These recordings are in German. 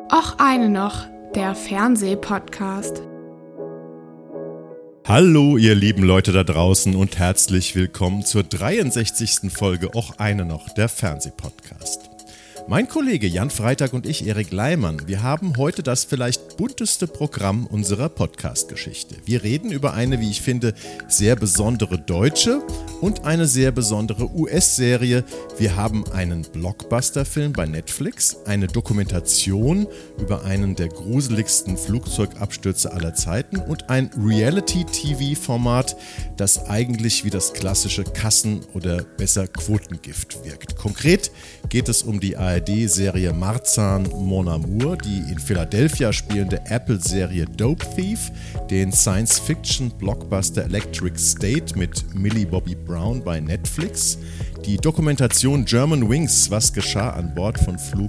Och eine noch, der Fernsehpodcast. Hallo ihr lieben Leute da draußen und herzlich willkommen zur 63. Folge Och eine noch, der Fernsehpodcast. Mein Kollege Jan Freitag und ich, Erik Leimann, wir haben heute das vielleicht bunteste Programm unserer Podcast-Geschichte. Wir reden über eine, wie ich finde, sehr besondere deutsche und eine sehr besondere US-Serie. Wir haben einen Blockbuster-Film bei Netflix, eine Dokumentation über einen der gruseligsten Flugzeugabstürze aller Zeiten und ein Reality-TV-Format, das eigentlich wie das klassische Kassen- oder besser Quotengift wirkt. Konkret geht es um die ARD-Serie Marzahn Mon Amour, die in Philadelphia spielende Apple-Serie Dope Thief, den Science-Fiction-Blockbuster Electric State mit Millie Bobby Brown bei Netflix, die Dokumentation German Wings, was geschah an Bord von Flug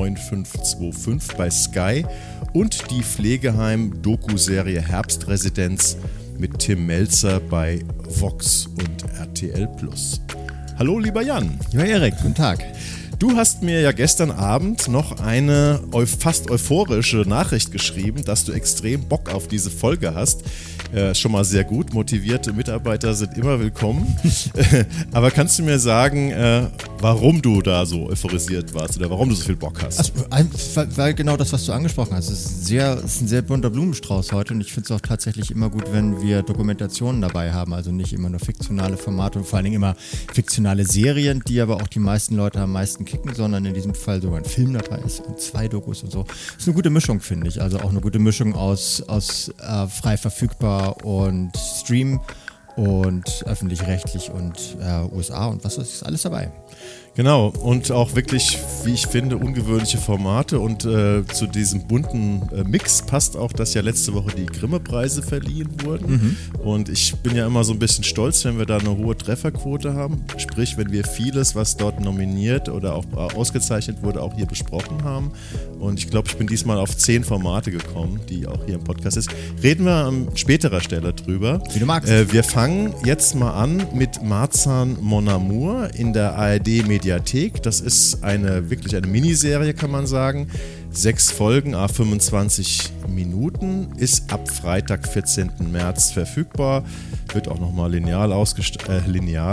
9525 bei Sky und die Pflegeheim-Doku-Serie Herbstresidenz mit Tim Melzer bei Vox und RTL+. Hallo lieber Jan. Ja, Erik, guten Tag. Du hast mir ja gestern Abend noch eine fast euphorische Nachricht geschrieben, dass du extrem Bock auf diese Folge hast. Schon mal sehr gut, motivierte Mitarbeiter sind immer willkommen. Aber kannst du mir sagen, warum du da so euphorisiert warst oder warum du so viel Bock hast? Weil genau das, was du angesprochen hast. Es ist ein sehr bunter Blumenstrauß heute und ich finde es auch tatsächlich immer gut, wenn wir Dokumentationen dabei haben, also nicht immer nur fiktionale Formate und vor allen Dingen immer fiktionale Serien, die aber auch die meisten Leute am meisten kicken, sondern in diesem Fall sogar ein Film dabei ist und 2 Dokus und so. Das ist eine gute Mischung, finde ich. Also auch eine gute Mischung aus frei verfügbar und Stream und öffentlich-rechtlich und USA und was ist alles dabei. Genau, und auch wirklich, wie ich finde, ungewöhnliche Formate und zu diesem bunten Mix passt auch, dass ja letzte Woche die Grimme-Preise verliehen wurden und ich bin ja immer so ein bisschen stolz, wenn wir da eine hohe Trefferquote haben, sprich, wenn wir vieles, was dort nominiert oder auch ausgezeichnet wurde, auch hier besprochen haben und ich glaube, ich bin diesmal auf 10 Formate gekommen, die auch hier im Podcast ist. Reden wir an späterer Stelle drüber. Wie du magst. Wir fangen jetzt mal an mit Marzahn Mon Amour in der ARD-Mediathek. Das ist wirklich eine Miniserie, kann man sagen. 6 Folgen, 25 Minuten, ist ab Freitag, 14. März verfügbar. Wird auch nochmal linear ausgestrahlt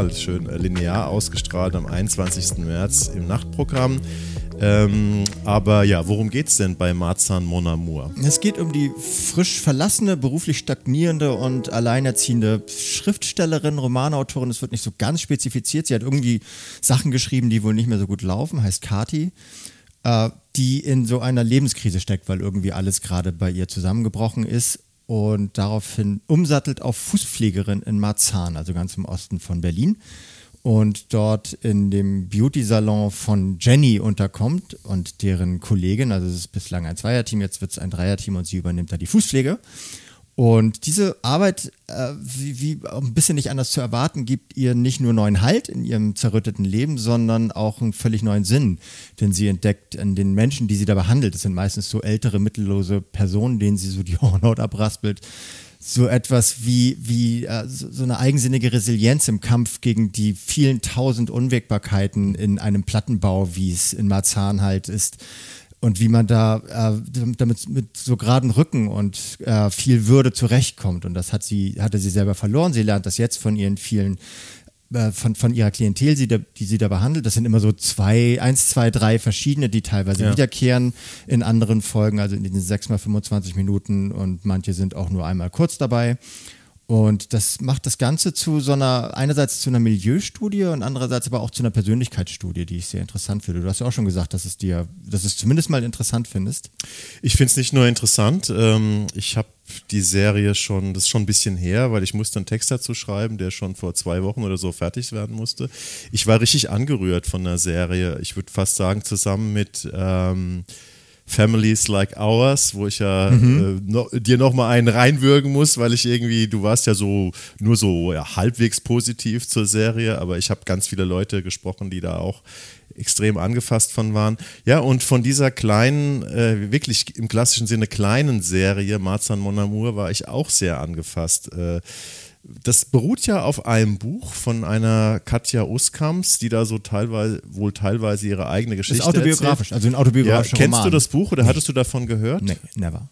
am 21. März im Nachtprogramm. Aber ja, worum geht's denn bei Marzahn Mon Amour? Es geht um die frisch verlassene, beruflich stagnierende und alleinerziehende Schriftstellerin, Romanautorin. Es wird nicht so ganz spezifiziert. Sie hat irgendwie Sachen geschrieben, die wohl nicht mehr so gut laufen, heißt Kati, die in so einer Lebenskrise steckt, weil irgendwie alles gerade bei ihr zusammengebrochen ist und daraufhin umsattelt auf Fußpflegerin in Marzahn, also ganz im Osten von Berlin. Und dort in dem Beauty-Salon von Jenny unterkommt und deren Kollegin, also es ist bislang ein Zweierteam, jetzt wird es ein Dreierteam und sie übernimmt da die Fußpflege. Und diese Arbeit, wie ein bisschen nicht anders zu erwarten, gibt ihr nicht nur neuen Halt in ihrem zerrütteten Leben, sondern auch einen völlig neuen Sinn, den sie entdeckt an den Menschen, die sie da behandelt. Das sind meistens so ältere, mittellose Personen, denen sie so die Hornhaut abraspelt. So etwas wie so eine eigensinnige Resilienz im Kampf gegen die vielen tausend Unwägbarkeiten in einem Plattenbau, wie es in Marzahn halt ist. Und wie man da damit mit so geraden Rücken und viel Würde zurechtkommt. Und das hatte sie selber verloren. Sie lernt das jetzt von ihren vielen von ihrer Klientel, die sie da behandelt. Das sind immer so 1, 2, 3 verschiedene, die teilweise wiederkehren in anderen Folgen, also in diesen 6x25 Minuten und manche sind auch nur einmal kurz dabei. Und das macht das Ganze einerseits zu einer Milieustudie und andererseits aber auch zu einer Persönlichkeitsstudie, die ich sehr interessant finde. Du hast ja auch schon gesagt, dass es zumindest mal interessant findest. Ich finde es nicht nur interessant, ich habe die Serie das ist schon ein bisschen her, weil ich musste einen Text dazu schreiben, der schon vor 2 Wochen oder so fertig werden musste. Ich war richtig angerührt von der Serie. Ich würde fast sagen, zusammen mit Families Like Ours, wo ich ja dir nochmal einen reinwürgen muss, weil ich irgendwie, du warst ja nur so halbwegs positiv zur Serie, aber ich habe ganz viele Leute gesprochen, die da auch extrem angefasst von waren. Ja, und von dieser kleinen, wirklich im klassischen Sinne kleinen Serie Marzahn Mon Amour war ich auch sehr angefasst. Das beruht ja auf einem Buch von einer Katja Uskamps, die da so teilweise ihre eigene Geschichte ist autobiografisch, erzählt. Also ein autobiografischer Kennst Roman. du das Buch oder hattest du davon gehört? Nee, never.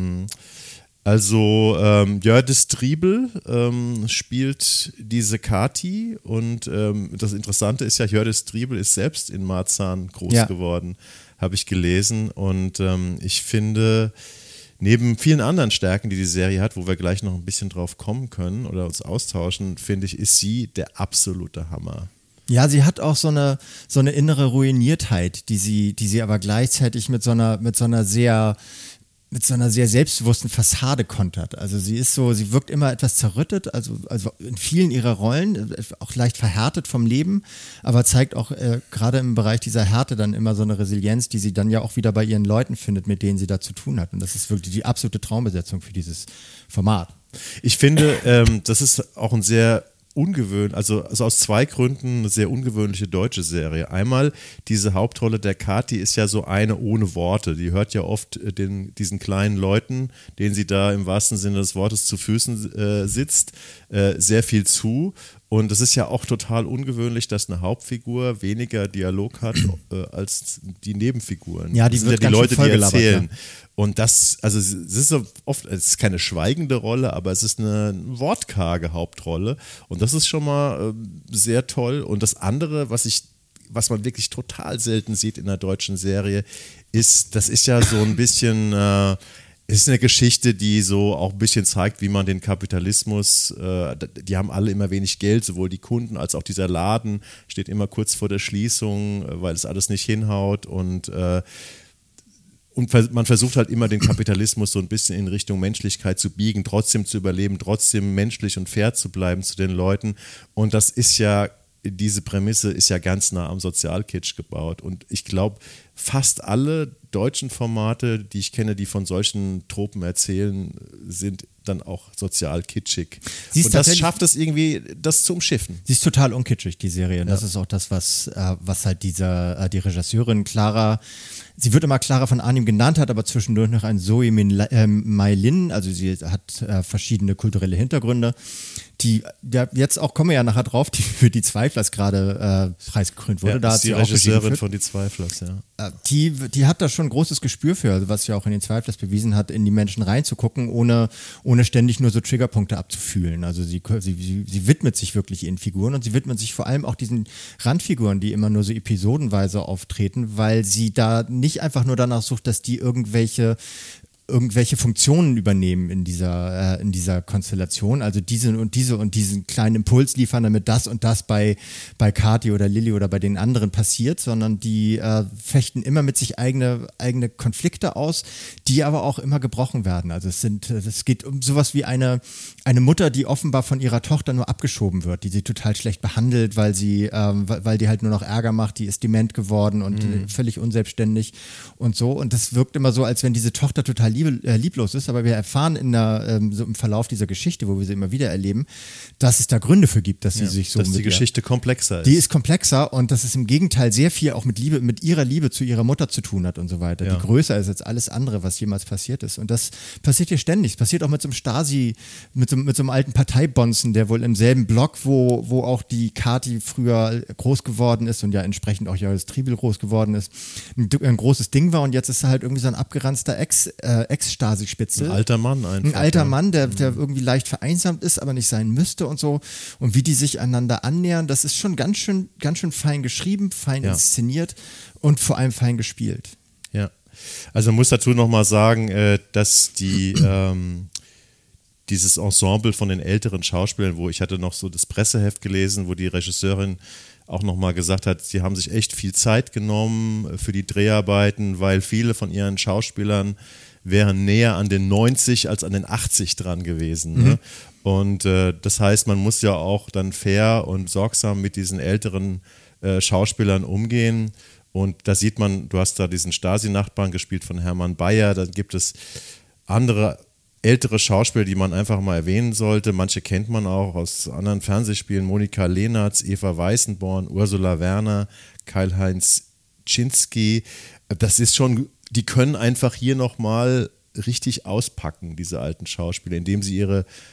Also Hjördis Triebel spielt diese Kati und das Interessante ist ja, Hjördis Triebel ist selbst in Marzahn groß geworden, habe ich gelesen, und ich finde, neben vielen anderen Stärken, die Serie hat, wo wir gleich noch ein bisschen drauf kommen können oder uns austauschen, finde ich, ist sie der absolute Hammer. Ja, sie hat auch so eine innere Ruiniertheit, die sie aber gleichzeitig mit so einer sehr selbstbewussten Fassade kontert. Also sie wirkt immer etwas zerrüttet, also in vielen ihrer Rollen, auch leicht verhärtet vom Leben, aber zeigt auch gerade im Bereich dieser Härte dann immer so eine Resilienz, die sie dann ja auch wieder bei ihren Leuten findet, mit denen sie da zu tun hat. Und das ist wirklich die absolute Traumbesetzung für dieses Format. Ich finde, das ist auch ein sehr also aus zwei Gründen eine sehr ungewöhnliche deutsche Serie. Einmal, diese Hauptrolle der Kati ist ja so eine ohne Worte. Die hört ja oft diesen kleinen Leuten, denen sie da im wahrsten Sinne des Wortes zu Füßen sitzt, sehr viel zu. Und es ist ja auch total ungewöhnlich, dass eine Hauptfigur weniger Dialog hat als die Nebenfiguren. Ja, die das sind wird ja die ganz Leute, schön die vollgelabert, erzählen. ja. Und das, also es ist so oft, es ist keine schweigende Rolle, aber es ist eine wortkarge Hauptrolle. Und das ist schon mal sehr toll. Und das andere, was man wirklich total selten sieht in einer deutschen Serie, das ist ja so ein bisschen, ist eine Geschichte, die so auch ein bisschen zeigt, wie man den Kapitalismus, die haben alle immer wenig Geld, sowohl die Kunden als auch dieser Laden steht immer kurz vor der Schließung, weil es alles nicht hinhaut, und man versucht halt immer den Kapitalismus so ein bisschen in Richtung Menschlichkeit zu biegen, trotzdem zu überleben, trotzdem menschlich und fair zu bleiben zu den Leuten. Und das ist ja, diese Prämisse ist ja ganz nah am Sozialkitsch gebaut. Und ich glaube, fast alle deutschen Formate, die ich kenne, die von solchen Tropen erzählen, sind dann auch sozial kitschig. Und das schafft es irgendwie, das zu umschiffen. Sie ist total unkitschig, die Serie. Und das ist auch das, was halt die Regisseurin Clara, sie wird immer Clara von Arnim genannt, hat aber zwischendurch noch ein Zoe Mai-Lin, also sie hat verschiedene kulturelle Hintergründe, die jetzt auch, kommen wir ja nachher drauf, die für Die Zweiflers gerade preisgekrönt wurde. Ja, Da ist hat die sie auch Regisseurin von Die Zweiflers, ja. Die hat da schon ein großes Gespür für, also was sie auch in Den Zweiflers bewiesen hat, in die Menschen reinzugucken, ohne ständig nur so Triggerpunkte abzufühlen. Also sie widmet sich wirklich ihren Figuren, und sie widmet sich vor allem auch diesen Randfiguren, die immer nur so episodenweise auftreten, weil sie da nicht einfach nur danach sucht, dass die irgendwelche Funktionen übernehmen in dieser Konstellation, also diese und diesen kleinen Impuls liefern, damit das und das bei Kati oder Lilly oder bei den anderen passiert, sondern die fechten immer mit sich eigene Konflikte aus, die aber auch immer gebrochen werden. Also es geht um sowas wie eine Mutter, die offenbar von ihrer Tochter nur abgeschoben wird, die sie total schlecht behandelt, weil die halt nur noch Ärger macht, die ist dement geworden und völlig unselbstständig und so. Und das wirkt immer so, als wenn diese Tochter total lieblos ist, aber wir erfahren so im Verlauf dieser Geschichte, wo wir sie immer wieder erleben, dass es da Gründe für gibt, dass sie sich so dass die Geschichte komplexer ist. Die ist komplexer, und dass es im Gegenteil sehr viel auch mit ihrer Liebe zu ihrer Mutter zu tun hat und so weiter, die größer ist als alles andere, was jemals passiert ist. Und das passiert hier ständig. Es passiert auch mit so einem Stasi, mit so einem alten Parteibonzen, der wohl im selben Block, wo auch die Kati früher groß geworden ist und ja entsprechend auch Hjördis Triebel groß geworden ist, ein großes Ding war, und jetzt ist er halt irgendwie so ein abgeranzter Ex-Stasi-Spitzel. Ein alter Mann einfach. Ein alter Mann, der irgendwie leicht vereinsamt ist, aber nicht sein müsste und so. Und wie die sich einander annähern, das ist schon ganz schön fein geschrieben, fein inszeniert und vor allem fein gespielt. Ja, also man muss dazu nochmal sagen, dass dieses Ensemble von den älteren Schauspielern, ich hatte noch so das Presseheft gelesen, wo die Regisseurin auch nochmal gesagt hat, sie haben sich echt viel Zeit genommen für die Dreharbeiten, weil viele von ihren Schauspielern wären näher an den 90 als an den 80 dran gewesen. Ne? Und das heißt, man muss ja auch dann fair und sorgsam mit diesen älteren Schauspielern umgehen. Und da sieht man, du hast da diesen Stasi-Nachbarn gespielt von Hermann Bayer, dann gibt es andere ältere Schauspieler, die man einfach mal erwähnen sollte. Manche kennt man auch aus anderen Fernsehspielen. Monika Lehnertz, Eva Weißenborn, Ursula Werner, Karl-Heinz Czynski. Das ist schon, die können einfach hier nochmal richtig auspacken, diese alten Schauspieler, indem sie ihre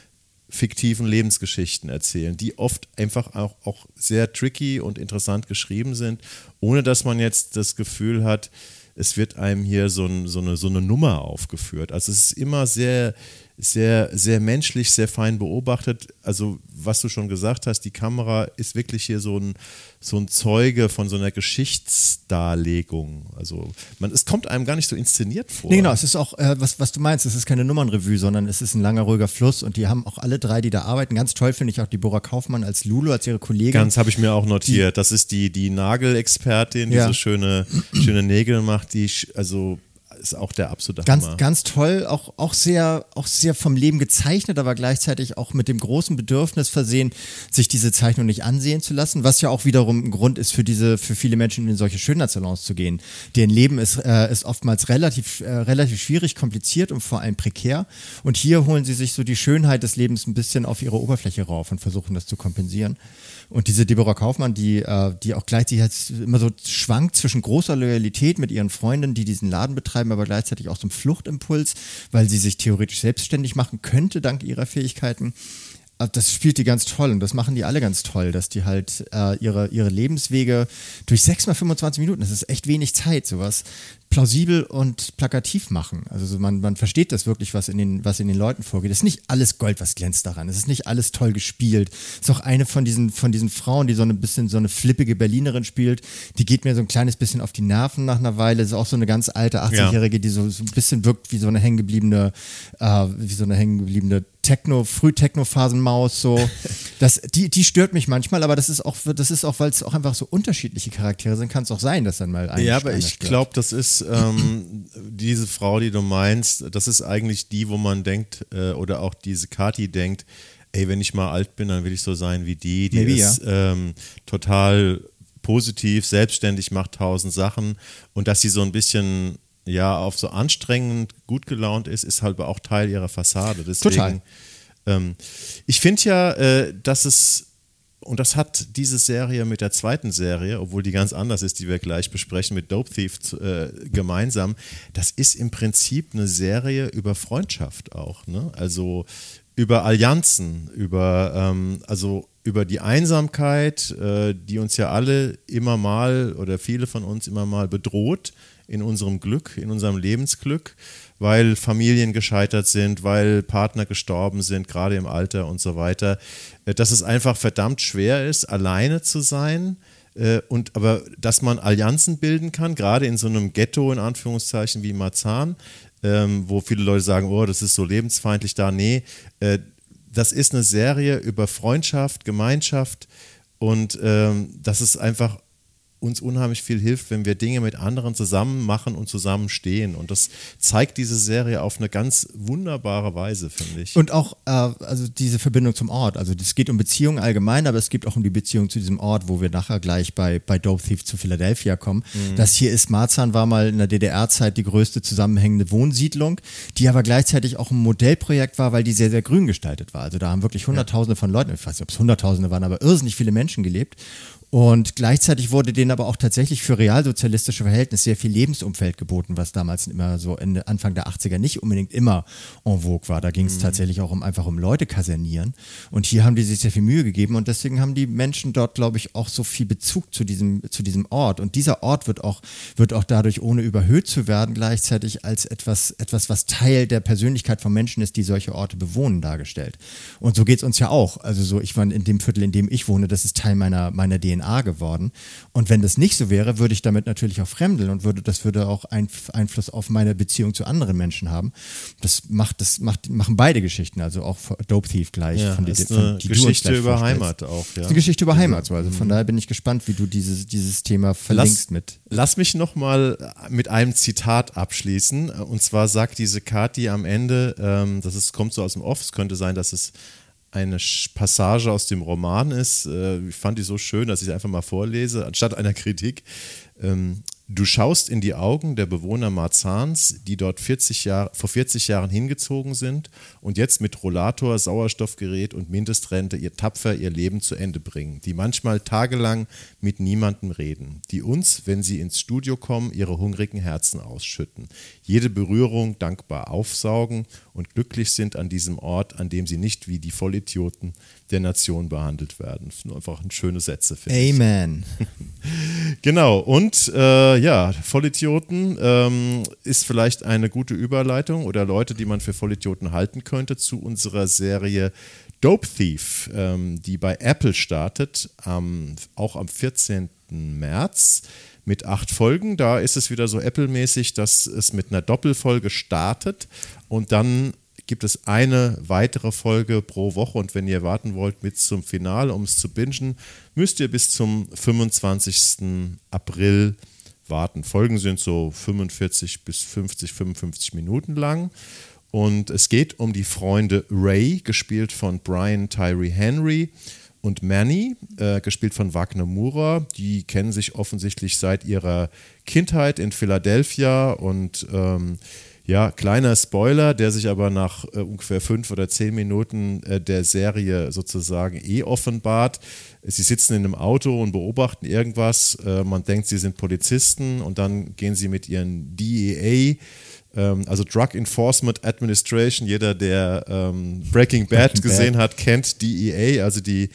fiktiven Lebensgeschichten erzählen, die oft einfach auch sehr tricky und interessant geschrieben sind, ohne dass man jetzt das Gefühl hat, es wird einem hier so eine Nummer aufgeführt. Also es ist immer sehr, sehr, sehr menschlich, sehr fein beobachtet. Also was du schon gesagt hast, die Kamera ist wirklich hier so ein Zeuge von so einer Geschichtsdarlegung. Also es kommt einem gar nicht so inszeniert vor. Nee, genau, es ist auch, was du meinst, es ist keine Nummernrevue, sondern es ist ein langer, ruhiger Fluss und die haben auch alle drei, die da arbeiten. Ganz toll finde ich auch Deborah Kaufmann als Lulu, als ihre Kollegin. Ganz habe ich mir auch notiert. Das ist die Nagelexpertin, die so schöne Nägel macht, also ist auch der absolute Hammer. Ganz toll, auch sehr vom Leben gezeichnet, aber gleichzeitig auch mit dem großen Bedürfnis versehen, sich diese Zeichnung nicht ansehen zu lassen, was ja auch wiederum ein Grund ist für viele Menschen, in solche Schönheitssalons zu gehen. Deren Leben ist oftmals relativ schwierig, kompliziert und vor allem prekär. Und hier holen sie sich so die Schönheit des Lebens ein bisschen auf ihre Oberfläche rauf und versuchen das zu kompensieren. Und diese Deborah Kaufmann, die auch gleichzeitig immer so schwankt zwischen großer Loyalität mit ihren Freundinnen, die diesen Laden betreiben, aber gleichzeitig auch so einem Fluchtimpuls, weil sie sich theoretisch selbstständig machen könnte, dank ihrer Fähigkeiten. Das spielt die ganz toll und das machen die alle ganz toll, dass die halt ihre Lebenswege durch 6 mal 25 Minuten, das ist echt wenig Zeit, sowas plausibel und plakativ machen. Also man versteht das wirklich, was in den Leuten vorgeht. Es ist nicht alles Gold, was glänzt daran. Es ist nicht alles toll gespielt. Es ist auch eine von diesen Frauen, die so eine flippige Berlinerin spielt. Die geht mir so ein kleines bisschen auf die Nerven nach einer Weile. Es ist auch so eine ganz alte 80-Jährige, die so ein bisschen wirkt wie so eine hängengebliebene Früh-Techno-Phasenmaus. So. Die stört mich manchmal, aber das ist auch, weil es auch einfach so unterschiedliche Charaktere sind, kann es auch sein, dass dann mal eine. Ja, aber ich glaube, das ist diese Frau, die du meinst, das ist eigentlich die, wo man denkt, oder auch diese Kathi denkt, ey, wenn ich mal alt bin, dann will ich so sein wie die ist total positiv, selbstständig, macht 1000 Sachen und dass sie so ein bisschen auf so anstrengend gut gelaunt ist halt auch Teil ihrer Fassade. Deswegen, total. Ich finde ja, dass es, und das hat diese Serie mit der zweiten Serie, obwohl die ganz anders ist, die wir gleich besprechen, mit Dope Thief gemeinsam, das ist im Prinzip eine Serie über Freundschaft auch, ne? Also über Allianzen, über die Einsamkeit, die uns ja alle immer mal oder viele von uns immer mal bedroht in unserem Glück, in unserem Lebensglück, weil Familien gescheitert sind, weil Partner gestorben sind, gerade im Alter und so weiter, dass es einfach verdammt schwer ist, alleine zu sein, aber dass man Allianzen bilden kann, gerade in so einem Ghetto in Anführungszeichen wie Marzahn, wo viele Leute sagen, oh, das ist so lebensfeindlich da. Nee, das ist eine Serie über Freundschaft, Gemeinschaft und dass es einfach uns unheimlich viel hilft, wenn wir Dinge mit anderen zusammen machen und zusammen stehen. Und das zeigt diese Serie auf eine ganz wunderbare Weise, finde ich. Und auch also diese Verbindung zum Ort. Also es geht um Beziehungen allgemein, aber es geht auch um die Beziehung zu diesem Ort, wo wir nachher gleich bei Dope Thief zu Philadelphia kommen. Das hier ist, Marzahn war mal in der DDR-Zeit die größte zusammenhängende Wohnsiedlung, die aber gleichzeitig auch ein Modellprojekt war, weil die sehr, sehr grün gestaltet war. Also da haben wirklich Hunderttausende von Leuten, ich weiß nicht, ob es Hunderttausende waren, aber irrsinnig viele Menschen gelebt. Und gleichzeitig wurde denen aber auch tatsächlich für realsozialistische Verhältnisse sehr viel Lebensumfeld geboten, was damals immer so Anfang der 80er nicht unbedingt immer en vogue war. Da ging es tatsächlich auch einfach um Leute kasernieren. Und hier haben die sich sehr viel Mühe gegeben und deswegen haben die Menschen dort, glaube ich, auch so viel Bezug zu diesem Ort. Und dieser Ort wird auch dadurch, ohne überhöht zu werden, gleichzeitig als etwas, was Teil der Persönlichkeit von Menschen ist, die solche Orte bewohnen, dargestellt. Und so geht es uns ja auch. Also so, ich war in dem Viertel, in dem ich wohne, das ist Teil meiner DNA geworden. Und wenn das nicht so wäre, würde ich damit natürlich auch fremdeln und das würde auch Einfluss auf meine Beziehung zu anderen Menschen haben. Das machen beide Geschichten, also auch Dope Thief gleich. Ja, von ist eine Geschichte über Heimat auch. Ja. Das ist eine Geschichte über Heimat. Also von daher bin ich gespannt, wie du dieses Thema verlinkst mit. Lass mich nochmal mit einem Zitat abschließen. Und zwar sagt diese Kathi am Ende, kommt so aus dem Off, es könnte sein, dass es eine Passage aus dem Roman ist. Ich fand die so schön, dass ich sie einfach mal vorlese, anstatt einer Kritik. Du schaust in die Augen der Bewohner Marzahns, die dort vor 40 Jahren hingezogen sind und jetzt mit Rollator, Sauerstoffgerät und Mindestrente tapfer ihr Leben zu Ende bringen, die manchmal tagelang mit niemandem reden, die uns, wenn sie ins Studio kommen, ihre hungrigen Herzen ausschütten, jede Berührung dankbar aufsaugen und glücklich sind an diesem Ort, an dem sie nicht wie die Vollidioten der Nation behandelt werden. Das sind einfach schöne Sätze, finde ich. Amen. Genau, und Vollidioten ist vielleicht eine gute Überleitung oder Leute, die man für Vollidioten halten könnte, zu unserer Serie Dope Thief, die bei Apple startet, auch am 14. März mit 8 Folgen. Da ist es wieder so Apple-mäßig, dass es mit einer Doppelfolge startet und dann gibt es eine weitere Folge pro Woche und wenn ihr warten wollt bis zum Finale, um es zu bingen, müsst ihr bis zum 25. April warten. Folgen sind so 45 bis 55 Minuten lang und es geht um die Freunde Ray, gespielt von Brian Tyree Henry, und Manny, gespielt von Wagner Moura. Die kennen sich offensichtlich seit ihrer Kindheit in Philadelphia und kleiner Spoiler, der sich aber nach ungefähr 5 oder 10 Minuten der Serie sozusagen offenbart. Sie sitzen in einem Auto und beobachten irgendwas. Man denkt, sie sind Polizisten und dann gehen sie mit ihren DEA, also Drug Enforcement Administration, jeder, der Breaking Bad gesehen hat, kennt DEA, also die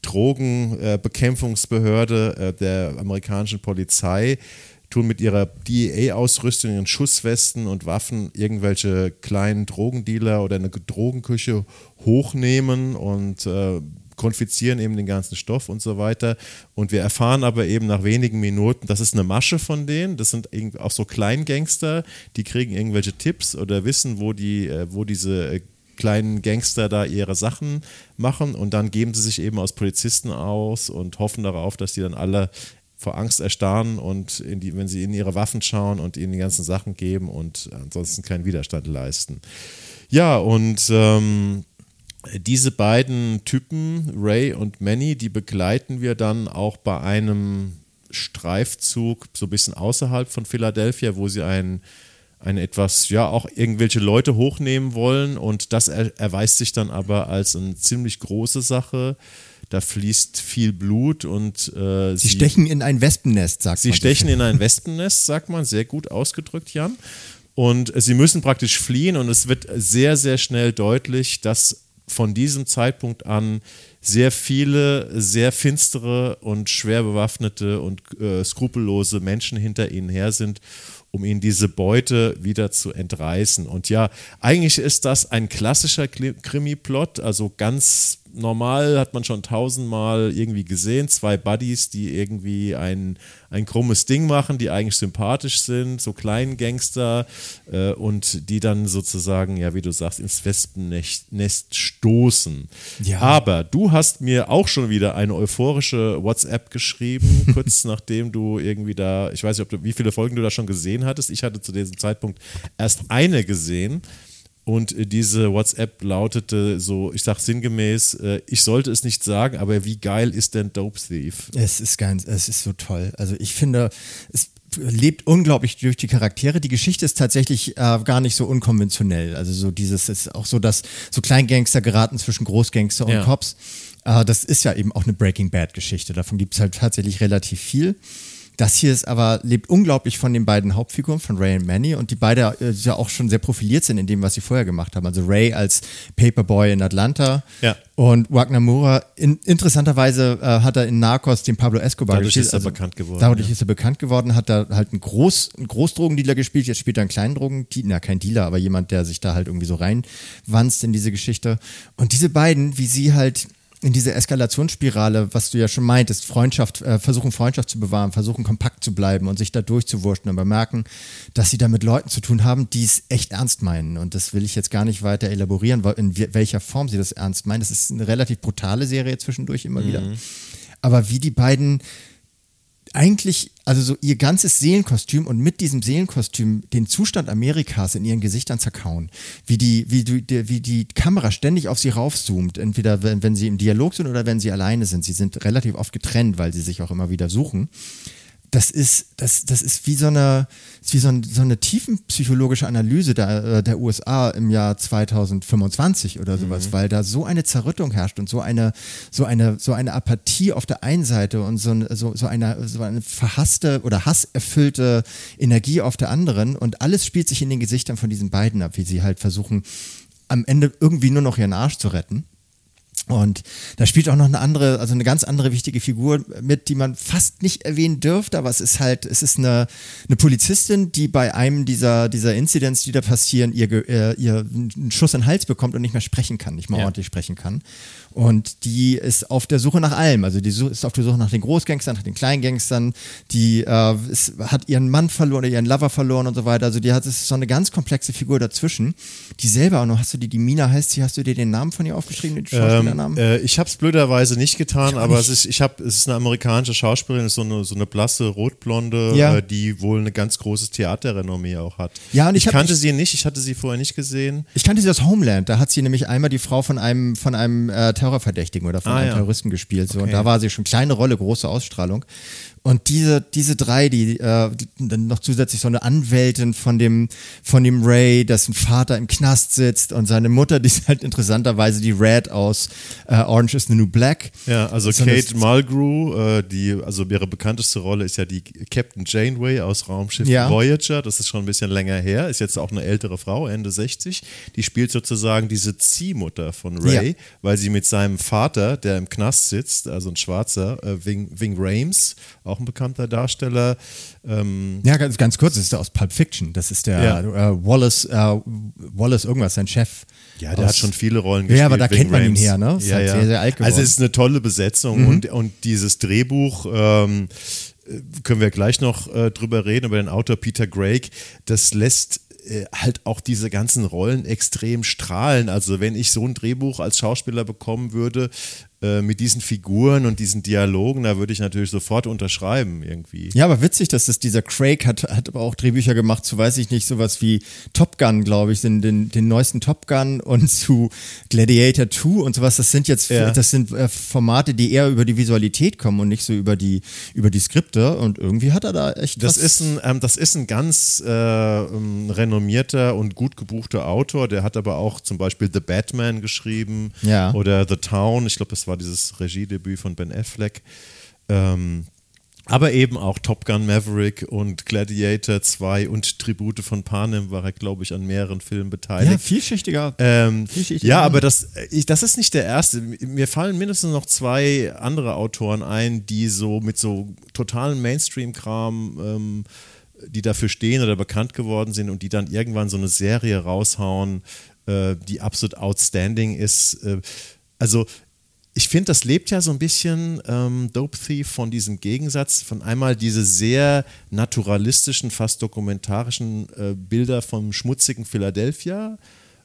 Drogenbekämpfungsbehörde der amerikanischen Polizei, tun mit ihrer DEA-Ausrüstung, ihren Schusswesten und Waffen irgendwelche kleinen Drogendealer oder eine Drogenküche hochnehmen und konfizieren eben den ganzen Stoff und so weiter. Und wir erfahren aber eben nach wenigen Minuten, das ist eine Masche von denen, das sind auch so Kleingangster, die kriegen irgendwelche Tipps oder wissen, wo diese kleinen Gangster da ihre Sachen machen und dann geben sie sich eben als Polizisten aus und hoffen darauf, dass die dann alle vor Angst erstarren und wenn sie in ihre Waffen schauen und ihnen die ganzen Sachen geben und ansonsten keinen Widerstand leisten. Ja, und diese beiden Typen, Ray und Manny, die begleiten wir dann auch bei einem Streifzug so ein bisschen außerhalb von Philadelphia, wo sie auch irgendwelche Leute hochnehmen wollen und das erweist sich dann aber als eine ziemlich große Sache. Da fließt viel Blut und sie stechen in ein Wespennest, sagt man. Sie stechen in ein Wespennest, sagt man, sehr gut ausgedrückt, Jan. Und sie müssen praktisch fliehen und es wird sehr, sehr schnell deutlich, dass von diesem Zeitpunkt an sehr viele, sehr finstere und schwer bewaffnete und skrupellose Menschen hinter ihnen her sind, um ihnen diese Beute wieder zu entreißen. Und ja, eigentlich ist das ein klassischer Krimi-Plot, also ganz normal, hat man schon 1000-mal irgendwie gesehen, 2 Buddies, die irgendwie ein krummes Ding machen, die eigentlich sympathisch sind, so Kleingangster und die dann sozusagen, ja wie du sagst, ins Wespennest stoßen. Ja. Aber du hast mir auch schon wieder eine euphorische WhatsApp geschrieben, kurz nachdem du irgendwie da, ich weiß nicht, wie viele Folgen du da schon gesehen hattest. Ich hatte zu diesem Zeitpunkt erst eine gesehen. Und diese WhatsApp lautete so, ich sag sinngemäß, ich sollte es nicht sagen, aber wie geil ist denn Dope Thief? Es ist so toll. Also ich finde, es lebt unglaublich durch die Charaktere. Die Geschichte ist tatsächlich gar nicht so unkonventionell. Also so dieses ist auch so, dass so Kleingangster geraten zwischen Großgangster und Cops. Das ist ja eben auch eine Breaking Bad Geschichte. Davon gibt es halt tatsächlich relativ viel. Das hier lebt unglaublich von den beiden Hauptfiguren, von Ray und Manny, und die beide ja auch schon sehr profiliert sind in dem, was sie vorher gemacht haben. Also Ray als Paperboy in Atlanta und Wagner Moura, interessanterweise hat er in Narcos den Pablo Escobar gespielt. Dadurch ist er bekannt geworden, hat er halt einen Großdrogendealer gespielt, jetzt spielt er einen kleinen Drogendealer, kein Dealer, aber jemand, der sich da halt irgendwie so reinwanzt in diese Geschichte. Und diese beiden, wie sie halt in diese Eskalationsspirale, was du ja schon meintest, versuchen Freundschaft zu bewahren, versuchen kompakt zu bleiben und sich da durchzuwurschteln, aber merken, dass sie da mit Leuten zu tun haben, die es echt ernst meinen. Und das will ich jetzt gar nicht weiter elaborieren, in welcher Form sie das ernst meinen. Das ist eine relativ brutale Serie zwischendurch immer wieder. Aber wie die beiden eigentlich, also so ihr ganzes Seelenkostüm und mit diesem Seelenkostüm den Zustand Amerikas in ihren Gesichtern zerkauen. Wie die Kamera ständig auf sie raufzoomt, entweder wenn sie im Dialog sind oder wenn sie alleine sind. Sie sind relativ oft getrennt, weil sie sich auch immer wieder suchen. das ist wie so eine tiefenpsychologische Analyse der USA im Jahr 2025 oder sowas, weil da so eine Zerrüttung herrscht und so eine Apathie auf der einen Seite und so eine verhasste oder hasserfüllte Energie auf der anderen und alles spielt sich in den Gesichtern von diesen beiden ab, wie sie halt versuchen, am Ende irgendwie nur noch ihren Arsch zu retten. Und da spielt auch noch eine ganz andere wichtige Figur mit, die man fast nicht erwähnen dürfte, aber es ist eine Polizistin, die bei einem dieser Incidents, die da passieren, ihr einen Schuss in den Hals bekommt und nicht mehr sprechen kann, nicht mal ordentlich sprechen kann. Und die ist auf der Suche nach allem, also die ist auf der Suche nach den Großgangstern, nach den Kleingangstern, die hat ihren Mann verloren oder ihren Lover verloren und so weiter, also das ist so eine ganz komplexe Figur dazwischen, die selber auch noch, die Mina heißt sie, hast du dir den Namen von ihr aufgeschrieben, den Schauspielernamen? Ich habe es blöderweise nicht getan, aber es ist eine amerikanische Schauspielerin, so eine blasse, rotblonde, die wohl ein ganz großes Theaterrenommee auch hat. Ja, und ich kannte sie nicht, ich hatte sie vorher nicht gesehen. Ich kannte sie aus Homeland, da hat sie nämlich einmal die Frau von einem Terrorverdächtigen oder von einem Terroristen gespielt. So. Okay. Und da war sie schon kleine Rolle, große Ausstrahlung. Und diese drei, die dann noch zusätzlich so eine Anwältin von dem Ray, dessen Vater im Knast sitzt und seine Mutter, die ist halt interessanterweise die Red aus Orange is the New Black. Ja, also Kate Mulgrew, also ihre bekannteste Rolle ist ja die Captain Janeway aus Raumschiff Voyager, das ist schon ein bisschen länger her, ist jetzt auch eine ältere Frau, Ende 60, die spielt sozusagen diese Ziehmutter von Ray, weil sie mit seinem Vater, der im Knast sitzt, also ein Schwarzer, Ving Rhames, auch ein bekannter Darsteller. Ja, ganz kurz, das ist der aus Pulp Fiction. Das ist der Wallace irgendwas, sein Chef. Ja, der hat schon viele Rollen gespielt. Ja, aber da kennt man ihn her, ne? Ist halt sehr, sehr alt geworden. Also es ist eine tolle Besetzung und dieses Drehbuch können wir gleich noch drüber reden, über den Autor Peter Craig, das lässt halt auch diese ganzen Rollen extrem strahlen. Also wenn ich so ein Drehbuch als Schauspieler bekommen würde, mit diesen Figuren und diesen Dialogen, da würde ich natürlich sofort unterschreiben irgendwie. Ja, aber witzig, dass dieser Craig hat aber auch Drehbücher gemacht zu, weiß ich nicht, sowas wie Top Gun, glaube ich, den neuesten Top Gun und zu Gladiator 2 und sowas. Das sind Formate, die eher über die Visualität kommen und nicht so über die Skripte und irgendwie hat er da echt das ist ein ganz renommierter und gut gebuchter Autor, der hat aber auch zum Beispiel The Batman geschrieben oder The Town, ich glaube, das war dieses Regiedebüt von Ben Affleck. Aber eben auch Top Gun Maverick und Gladiator 2 und Tribute von Panem war er, glaube ich, an mehreren Filmen beteiligt. Ja, vielschichtiger. Ja, aber das ist nicht der erste. Mir fallen mindestens noch zwei andere Autoren ein, die so mit so totalen Mainstream-Kram die dafür stehen oder bekannt geworden sind und die dann irgendwann so eine Serie raushauen, die absolut outstanding ist. Also ich finde, das lebt ja so ein bisschen Dope Thief von diesem Gegensatz, von einmal diese sehr naturalistischen, fast dokumentarischen Bilder vom schmutzigen Philadelphia,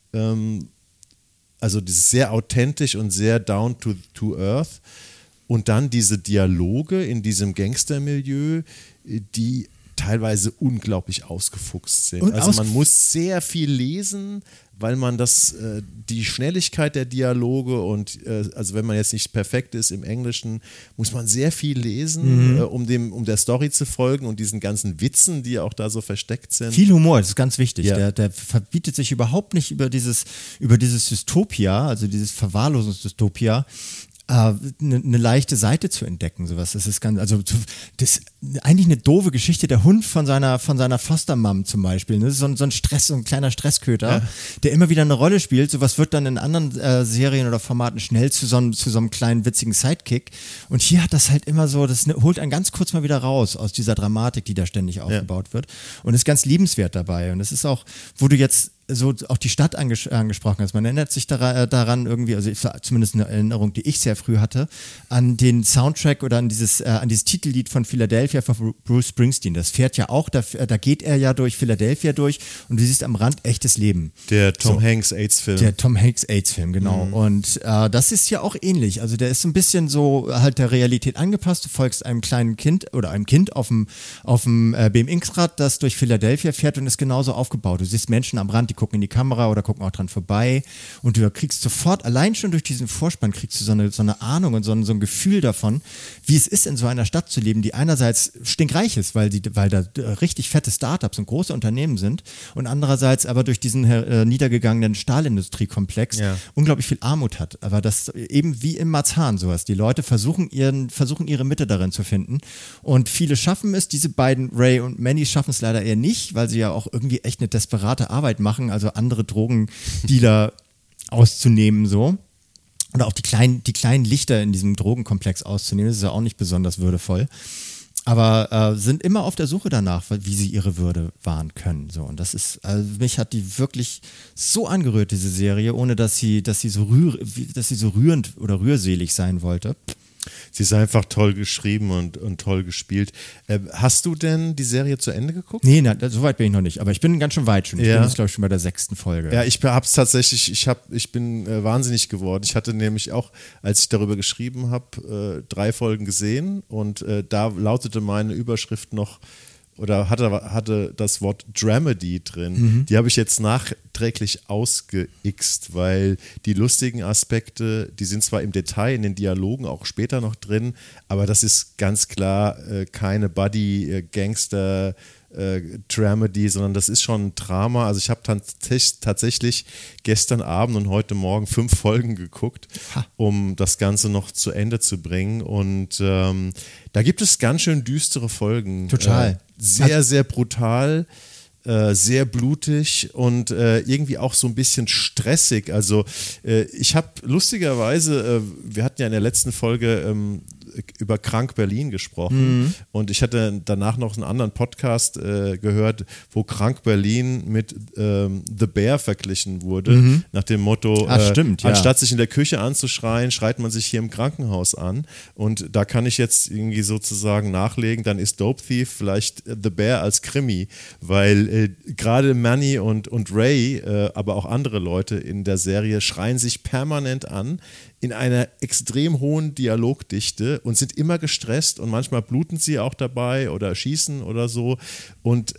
also dieses sehr authentisch und sehr down to earth und dann diese Dialoge in diesem Gangstermilieu, die teilweise unglaublich ausgefuchst sind. Also man muss sehr viel lesen, weil man die Schnelligkeit der Dialoge und also wenn man jetzt nicht perfekt ist im Englischen, muss man sehr viel lesen, um der Story zu folgen und diesen ganzen Witzen, die auch da so versteckt sind. Viel Humor, das ist ganz wichtig. Ja. Der verbietet sich überhaupt nicht über dieses Dystopia, also dieses Verwahrlosungsdystopia, eine leichte Seite zu entdecken, sowas. Das ist das ist eigentlich eine doofe Geschichte. Der Hund von seiner Foster-Mom zum Beispiel, ne? So ein kleiner Stressköter, der immer wieder eine Rolle spielt. Sowas wird dann in anderen Serien oder Formaten schnell zu so einem kleinen witzigen Sidekick. Und hier hat das halt immer so, das holt einen ganz kurz mal wieder raus aus dieser Dramatik, die da ständig aufgebaut wird. Und ist ganz liebenswert dabei. Und es ist auch, wo du jetzt so auch die Stadt angesprochen hast. Man erinnert sich daran irgendwie, also zumindest eine Erinnerung, die ich sehr früh hatte, an den Soundtrack oder an dieses Titellied von Philadelphia von Bruce Springsteen. Das fährt ja auch, da geht er ja durch Philadelphia durch und du siehst am Rand echtes Leben. Der Tom Hanks AIDS-Film. Der Tom Hanks AIDS-Film, genau. Und das ist ja auch ähnlich. Also der ist ein bisschen so halt der Realität angepasst. Du folgst einem kleinen Kind oder einem Kind auf dem BMX-Rad, das durch Philadelphia fährt und ist genauso aufgebaut. Du siehst Menschen am Rand, die gucken in die Kamera oder gucken auch dran vorbei und du kriegst sofort, allein schon durch diesen Vorspann kriegst du so eine Ahnung und so ein Gefühl davon, wie es ist, in so einer Stadt zu leben, die einerseits stinkreich ist, weil da richtig fette Startups und große Unternehmen sind und andererseits aber durch diesen niedergegangenen Stahlindustriekomplex unglaublich viel Armut hat. Aber das eben wie im Marzahn sowas. Die Leute versuchen ihre Mitte darin zu finden und viele schaffen es. Diese beiden, Ray und Manny, schaffen es leider eher nicht, weil sie ja auch irgendwie echt eine desperate Arbeit machen, also andere Drogendealer auszunehmen so. Oder auch die kleinen Lichter in diesem Drogenkomplex auszunehmen, das ist ja auch nicht besonders würdevoll. Aber sind immer auf der Suche danach, wie sie ihre Würde wahren können. So. Und das ist, also mich hat die wirklich so angerührt, diese Serie, ohne dass sie so rührend oder rührselig sein wollte. Sie ist einfach toll geschrieben und toll gespielt. Hast du denn die Serie zu Ende geguckt? Nee, so weit bin ich noch nicht. Aber ich bin ganz schön weit schon. Ich bin jetzt, glaube ich, schon bei der 6. Folge. Ja, ich hab's tatsächlich, ich bin wahnsinnig geworden. Ich hatte nämlich auch, als ich darüber geschrieben habe, 3 Folgen gesehen und da lautete meine Überschrift noch, oder hatte das Wort Dramedy drin. Die habe ich jetzt nachträglich ausgeixt, weil die lustigen Aspekte, die sind zwar im Detail in den Dialogen auch später noch drin, aber das ist ganz klar keine Buddy-Gangster- Dramedy, sondern das ist schon ein Drama. Also ich habe tatsächlich gestern Abend und heute Morgen 5 Folgen geguckt, um das Ganze noch zu Ende zu bringen. Und da gibt es ganz schön düstere Folgen. Total. Sehr, sehr brutal. Sehr blutig und irgendwie auch so ein bisschen stressig. Also ich habe lustigerweise, wir hatten ja in der letzten Folge über Krank Berlin gesprochen und ich hatte danach noch einen anderen Podcast gehört, wo Krank Berlin mit The Bear verglichen wurde, nach dem Motto, stimmt, anstatt sich in der Küche anzuschreien, schreit man sich hier im Krankenhaus an und da kann ich jetzt irgendwie sozusagen nachlegen, dann ist Dope Thief vielleicht The Bear als Krimi, weil gerade Manny und Ray, aber auch andere Leute in der Serie schreien sich permanent an, in einer extrem hohen Dialogdichte und sind immer gestresst und manchmal bluten sie auch dabei oder schießen oder so und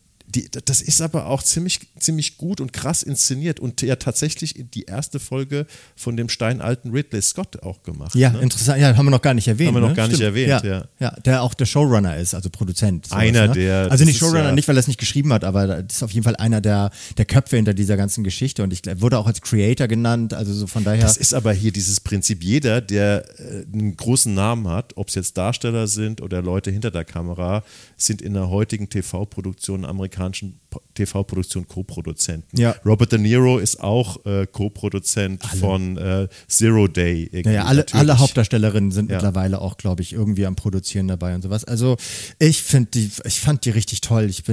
das ist aber auch ziemlich gut und krass inszeniert und ja tatsächlich die erste Folge von dem steinalten Ridley Scott auch gemacht. Ja, interessant. Ja, haben wir noch gar nicht erwähnt. Haben wir noch gar nicht Stimmt. erwähnt, ja. Der auch der Showrunner ist, also Produzent. Sowas, einer ne? der. Also nicht Showrunner, nicht weil er es nicht geschrieben hat, aber das ist auf jeden Fall einer der Köpfe hinter dieser ganzen Geschichte und ich wurde auch als Creator genannt, also so von daher. Das ist aber hier dieses Prinzip, jeder, der einen großen Namen hat, ob es jetzt Darsteller sind oder Leute hinter der Kamera, sind in der heutigen TV-Produktion, amerikanischen TV-Produktion Co-Produzenten. Ja. Robert De Niro ist auch Co-Produzent von Zero Day. Naja, alle Hauptdarstellerinnen sind mittlerweile auch, glaube ich, irgendwie am Produzieren dabei und sowas. Also ich fand die richtig toll. Ich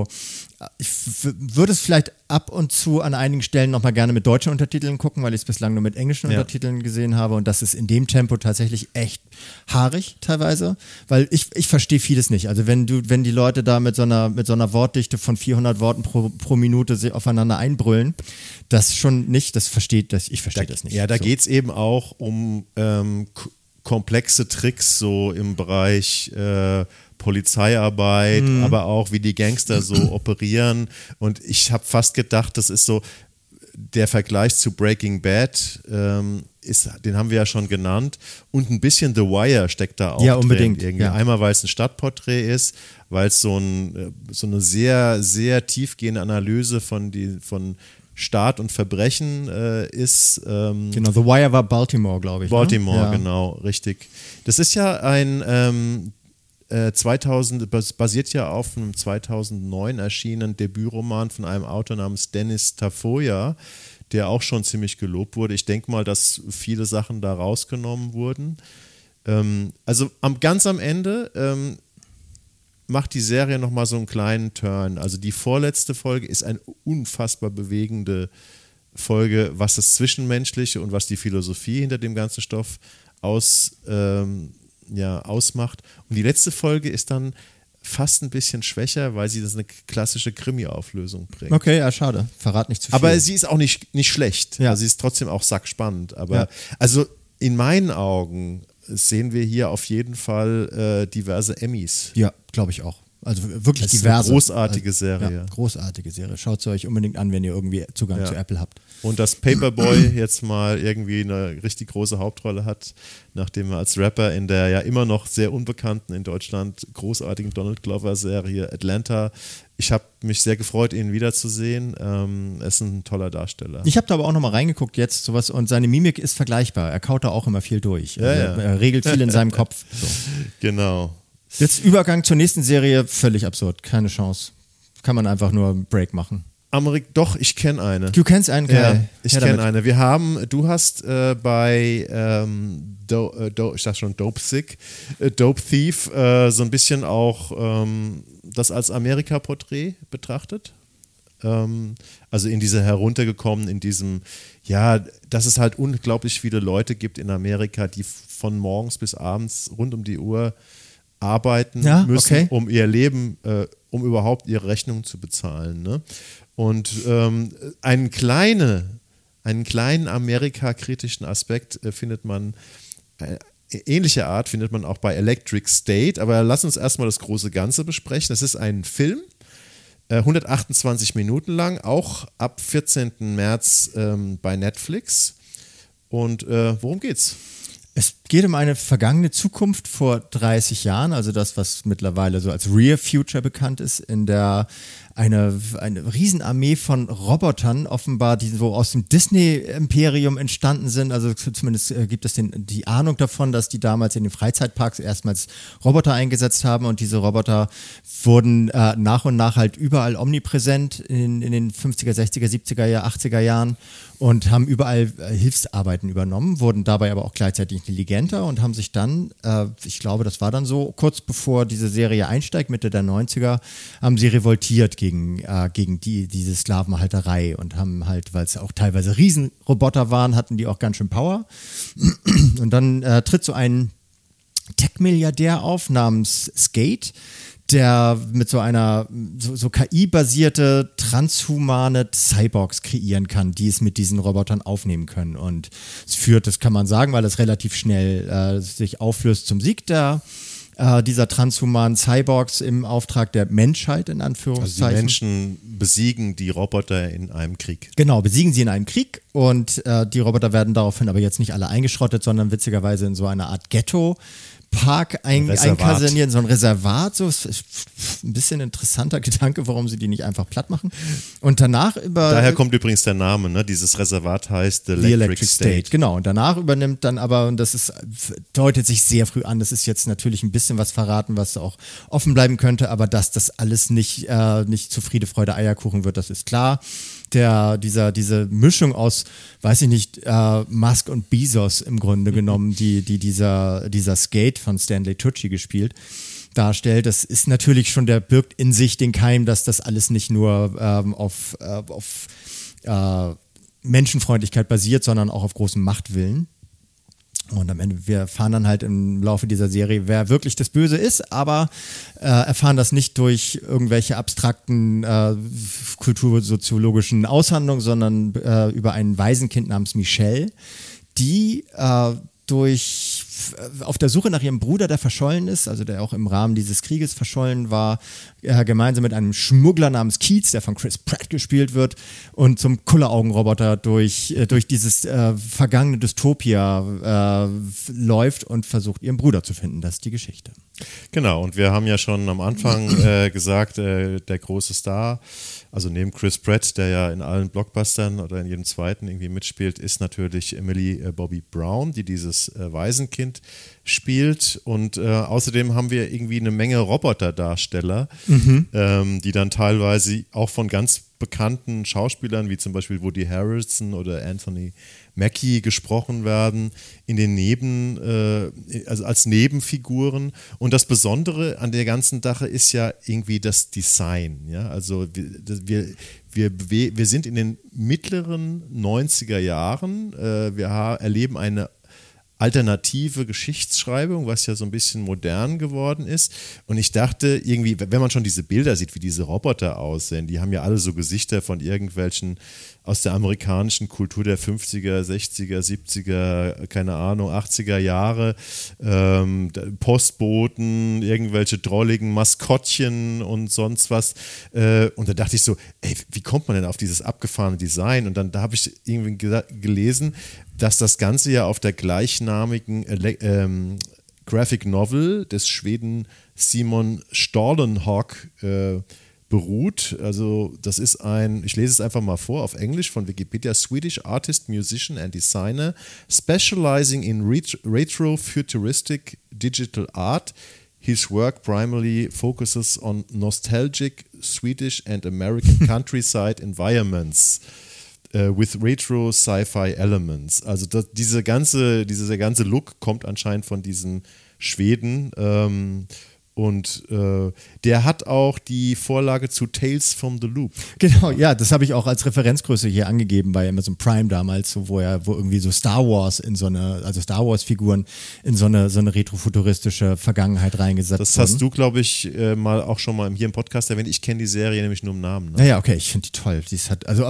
würde es vielleicht ab und zu an einigen Stellen nochmal gerne mit deutschen Untertiteln gucken, weil ich es bislang nur mit englischen Untertiteln gesehen habe und das ist in dem Tempo tatsächlich echt haarig teilweise, weil ich verstehe vieles nicht. Also wenn die Leute da mit so einer Wortdichte von 400 Worten pro Minute aufeinander einbrüllen, ich verstehe das nicht. Ja, da geht es eben auch um komplexe Tricks so im Bereich Polizeiarbeit, aber auch wie die Gangster so operieren und ich habe fast gedacht, das ist so der Vergleich zu Breaking Bad, den haben wir ja schon genannt und ein bisschen The Wire steckt da auch unbedingt, drin. Ja. Einmal, weil es ein Stadtporträt ist, weil es so eine sehr, sehr tiefgehende Analyse von Staat und Verbrechen ist. Genau, The Wire war Baltimore, glaube ich. Baltimore, genau, richtig. Das ist ja ein basiert ja auf einem 2009 erschienenen Debütroman von einem Autor namens Dennis Tafoya, der auch schon ziemlich gelobt wurde. Ich denke mal, dass viele Sachen da rausgenommen wurden. Also ganz am Ende macht die Serie nochmal so einen kleinen Turn. Also die vorletzte Folge ist eine unfassbar bewegende Folge, was das Zwischenmenschliche und was die Philosophie hinter dem ganzen Stoff ausmacht. Und die letzte Folge ist dann fast ein bisschen schwächer, weil sie das eine klassische Krimi-Auflösung bringt. Okay, ja, schade. Verrat nicht zu viel. Aber sie ist auch nicht schlecht. Ja. Also sie ist trotzdem auch sackspannend. Aber also in meinen Augen sehen wir hier auf jeden Fall diverse Emmys. Ja, glaube ich auch. Also wirklich Das ist diverse. eine großartige Serie. Ja, großartige Serie. Schaut sie euch unbedingt an, wenn ihr irgendwie Zugang zu Apple habt. Und dass Paperboy jetzt mal irgendwie eine richtig große Hauptrolle hat, nachdem er als Rapper in der ja immer noch sehr unbekannten in Deutschland großartigen Donald Glover-Serie Atlanta. Ich habe mich sehr gefreut, ihn wiederzusehen. Er ist ein toller Darsteller. Ich habe da aber auch nochmal reingeguckt jetzt sowas und seine Mimik ist vergleichbar. Er kaut da auch immer viel durch. Er regelt viel in seinem Kopf. So. Genau. Jetzt Übergang zur nächsten Serie, völlig absurd. Keine Chance. Kann man einfach nur einen Break machen. Doch, ich kenne eine. Du kennst einen? Ja, ich kenne eine. Du hast bei ich sag schon Dope Thief, so ein bisschen auch das als Amerika-Porträt betrachtet. Also in dieser heruntergekommen, in diesem, dass es halt unglaublich viele Leute gibt in Amerika, die von morgens bis abends rund um die Uhr arbeiten müssen, um ihr Leben, um überhaupt ihre Rechnung zu bezahlen. Ne? Und einen kleinen Amerika-kritischen Aspekt findet man, ähnliche Art findet man auch bei Electric State, aber lass uns erstmal das große Ganze besprechen. Das ist ein Film, 128 Minuten lang, auch ab 14. März bei Netflix. Und worum geht's? Es geht um eine vergangene Zukunft vor 30 Jahren, also das, was mittlerweile so als Rear Future bekannt ist, in der eine Riesenarmee von Robotern offenbar, die so aus dem Disney-Imperium entstanden sind. Also zumindest gibt es die Ahnung davon, dass die damals in den Freizeitparks erstmals Roboter eingesetzt haben und diese Roboter wurden nach und nach halt überall omnipräsent in den 50er, 60er, 70er, 80er Jahren und haben überall Hilfsarbeiten übernommen, wurden dabei aber auch gleichzeitig intelligenter und haben sich dann, ich glaube, das war dann so, kurz bevor diese Serie einsteigt, Mitte der 90er, haben sie revoltiert gegen diese Sklavenhalterei und haben halt, weil es auch teilweise Riesenroboter waren, hatten die auch ganz schön Power. Und dann tritt so ein Tech-Milliardär auf namens Skate, der mit so einer so KI-basierte transhumane Cyborgs kreieren kann, die es mit diesen Robotern aufnehmen können. Und es führt, das kann man sagen, weil es relativ schnell sich auflöst zum Sieg dieser transhumanen Cyborgs im Auftrag der Menschheit, in Anführungszeichen. Also die Menschen besiegen die Roboter in einem Krieg. Genau, besiegen sie in einem Krieg und die Roboter werden daraufhin aber jetzt nicht alle eingeschrottet, sondern witzigerweise in so einer Art Ghetto-Park einkasernieren, so ein Reservat, so ist ein bisschen interessanter Gedanke, warum sie die nicht einfach platt machen. Und danach Daher kommt übrigens der Name, ne? Dieses Reservat heißt The Electric State. Genau, und danach übernimmt dann aber, und das deutet sich sehr früh an, das ist jetzt natürlich ein bisschen was verraten, was auch offen bleiben könnte, aber dass das alles nicht zu Friede, Freude, Eierkuchen wird, das ist klar. Diese Mischung aus, weiß ich nicht, Musk und Bezos im Grunde genommen, dieser Skate von Stanley Tucci gespielt, darstellt, das ist natürlich schon, der birgt in sich den Keim, dass das alles nicht nur auf Menschenfreundlichkeit basiert, sondern auch auf großem Machtwillen. Und am Ende, wir erfahren dann halt im Laufe dieser Serie, wer wirklich das Böse ist, aber erfahren das nicht durch irgendwelche abstrakten kultursoziologischen Aushandlungen, sondern über ein Waisenkind namens Michelle, die auf der Suche nach ihrem Bruder, der verschollen ist, also der auch im Rahmen dieses Krieges verschollen war, gemeinsam mit einem Schmuggler namens Keats, der von Chris Pratt gespielt wird, und zum Kulleraugenroboter durch dieses vergangene Dystopia läuft und versucht, ihren Bruder zu finden. Das ist die Geschichte. Genau, und wir haben ja schon am Anfang gesagt, der große Star, also neben Chris Pratt, der ja in allen Blockbustern oder in jedem zweiten irgendwie mitspielt, ist natürlich Millie Bobby Brown, die dieses Waisenkind spielt. Und außerdem haben wir irgendwie eine Menge Roboterdarsteller, die dann teilweise auch von ganz bekannten Schauspielern, wie zum Beispiel Woody Harrelson oder Anthony Mackie, gesprochen werden, in den also als Nebenfiguren. Und das Besondere an der ganzen Sache ist ja irgendwie das Design. Ja? Also wir sind in den mittleren 90er Jahren, wir erleben eine alternative Geschichtsschreibung, was ja so ein bisschen modern geworden ist. Und ich dachte irgendwie, wenn man schon diese Bilder sieht, wie diese Roboter aussehen, die haben ja alle so Gesichter von irgendwelchen aus der amerikanischen Kultur der 50er, 60er, 70er, keine Ahnung, 80er Jahre, Postboten, irgendwelche drolligen Maskottchen und sonst was. Und da dachte ich so, ey, wie kommt man denn auf dieses abgefahrene Design? Und dann da habe ich irgendwie gelesen, dass das Ganze ja auf der gleichnamigen Graphic Novel des Schweden Simon Stålenhag beruht. Also das ist ich lese es einfach mal vor auf Englisch von Wikipedia, Swedish artist, musician and designer, specializing in retro-futuristic digital art. His work primarily focuses on nostalgic Swedish and American countryside environments with retro sci-fi elements. Also dieser ganze Look kommt anscheinend von diesen Schweden. Und der hat auch die Vorlage zu Tales from the Loop. Genau, ja, das habe ich auch als Referenzgröße hier angegeben bei Amazon Prime damals, so, wo irgendwie so Star Wars-Figuren in so eine retrofuturistische Vergangenheit reingesetzt wurden. Das hast du, glaube ich, auch schon mal hier im Podcast erwähnt. Ich kenne die Serie nämlich nur im Namen. Ne? Naja, okay, ich finde die toll. Sie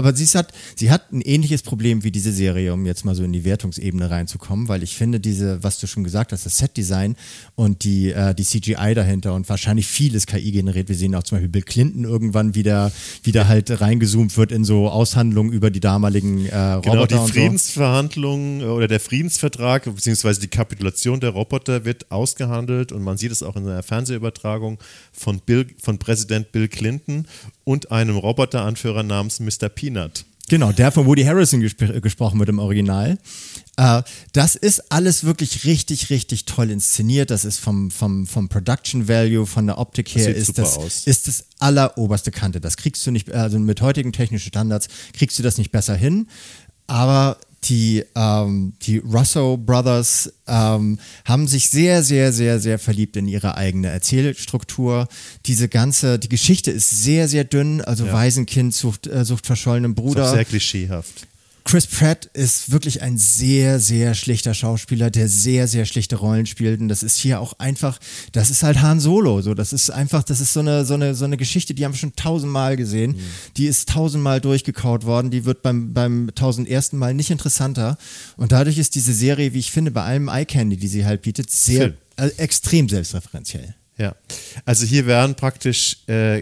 hat ein ähnliches Problem wie diese Serie, um jetzt mal so in die Wertungsebene reinzukommen, weil ich finde was du schon gesagt hast, das Setdesign und die CGI dahinter und wahrscheinlich vieles KI generiert. Wir sehen auch zum Beispiel Bill Clinton irgendwann wieder halt reingezoomt wird in so Aushandlungen über die damaligen Roboter. Genau, die und Friedensverhandlungen oder der Friedensvertrag beziehungsweise die Kapitulation der Roboter wird ausgehandelt und man sieht es auch in einer Fernsehübertragung von Präsident Bill Clinton und einem Roboteranführer namens Mr. Peanut. Genau, der von Woody Harrelson gesprochen wird im Original. Das ist alles wirklich richtig, richtig toll inszeniert. Das ist vom Production Value, von der Optik her, ist das alleroberste Kante. Das kriegst du nicht, also mit heutigen technischen Standards kriegst du das nicht besser hin. Aber die Russo Brothers haben sich sehr, sehr, sehr, sehr verliebt in ihre eigene Erzählstruktur. Die Geschichte ist sehr, sehr dünn, also ja. Waisenkind sucht verschollenen Bruder. Das ist auch sehr klischeehaft. Chris Pratt ist wirklich ein sehr, sehr schlechter Schauspieler, der sehr, sehr schlechte Rollen spielt. Und das ist hier auch einfach, das ist halt Han Solo. So, das ist so eine Geschichte, die haben wir schon 1000-mal gesehen. Die ist 1000-mal durchgekaut worden. Die wird beim 1001. Mal nicht interessanter. Und dadurch ist diese Serie, wie ich finde, bei allem Eye-Candy, die sie halt bietet, extrem selbstreferenziell. Ja, also hier werden praktisch,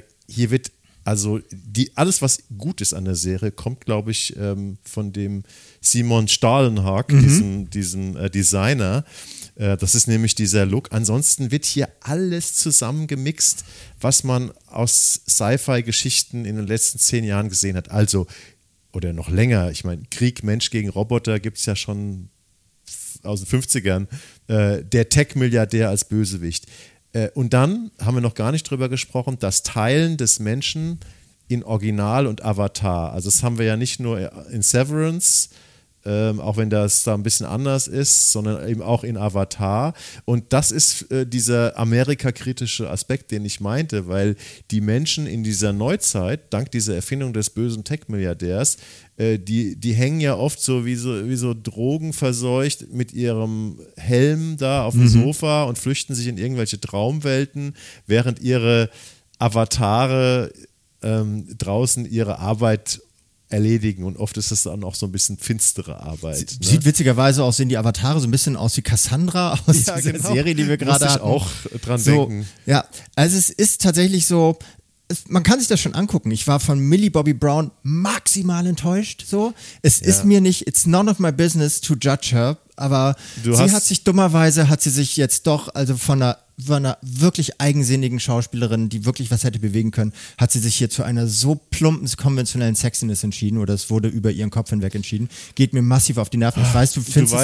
also alles, was gut ist an der Serie, kommt, glaube ich, von dem Simon Stålenhag, diesem Designer. Das ist nämlich dieser Look. Ansonsten wird hier alles zusammengemixt, was man aus Sci-Fi-Geschichten in den letzten 10 Jahren gesehen hat. Also, oder noch länger, ich meine, Krieg, Mensch gegen Roboter gibt es ja schon aus den 50ern. Der Tech-Milliardär als Bösewicht. Und dann haben wir noch gar nicht drüber gesprochen, das Teilen des Menschen in Original und Avatar. Also das haben wir ja nicht nur in Severance, auch wenn das da ein bisschen anders ist, sondern eben auch in Avatar. Und das ist dieser amerikakritische Aspekt, den ich meinte, weil die Menschen in dieser Neuzeit, dank dieser Erfindung des bösen Tech-Milliardärs, die hängen ja oft so wie so drogenverseucht mit ihrem Helm da auf dem Sofa und flüchten sich in irgendwelche Traumwelten, während ihre Avatare draußen ihre Arbeit erledigen und oft ist es dann auch so ein bisschen finstere Arbeit. Sieht witzigerweise aus, sehen die Avatare so ein bisschen aus wie Cassandra aus dieser Serie, die wir gerade hatten. Muss ich auch dran denken. Ja, also es ist tatsächlich so, man kann sich das schon angucken. Ich war von Millie Bobby Brown maximal enttäuscht. So, ist mir nicht, it's none of my business to judge her, aber hat sie sich jetzt doch, also von einer wirklich eigensinnigen Schauspielerin, die wirklich was hätte bewegen können, hat sie sich hier zu einer so plumpen, konventionellen Sexiness entschieden oder es wurde über ihren Kopf hinweg entschieden. Geht mir massiv auf die Nerven. Ich weiß, du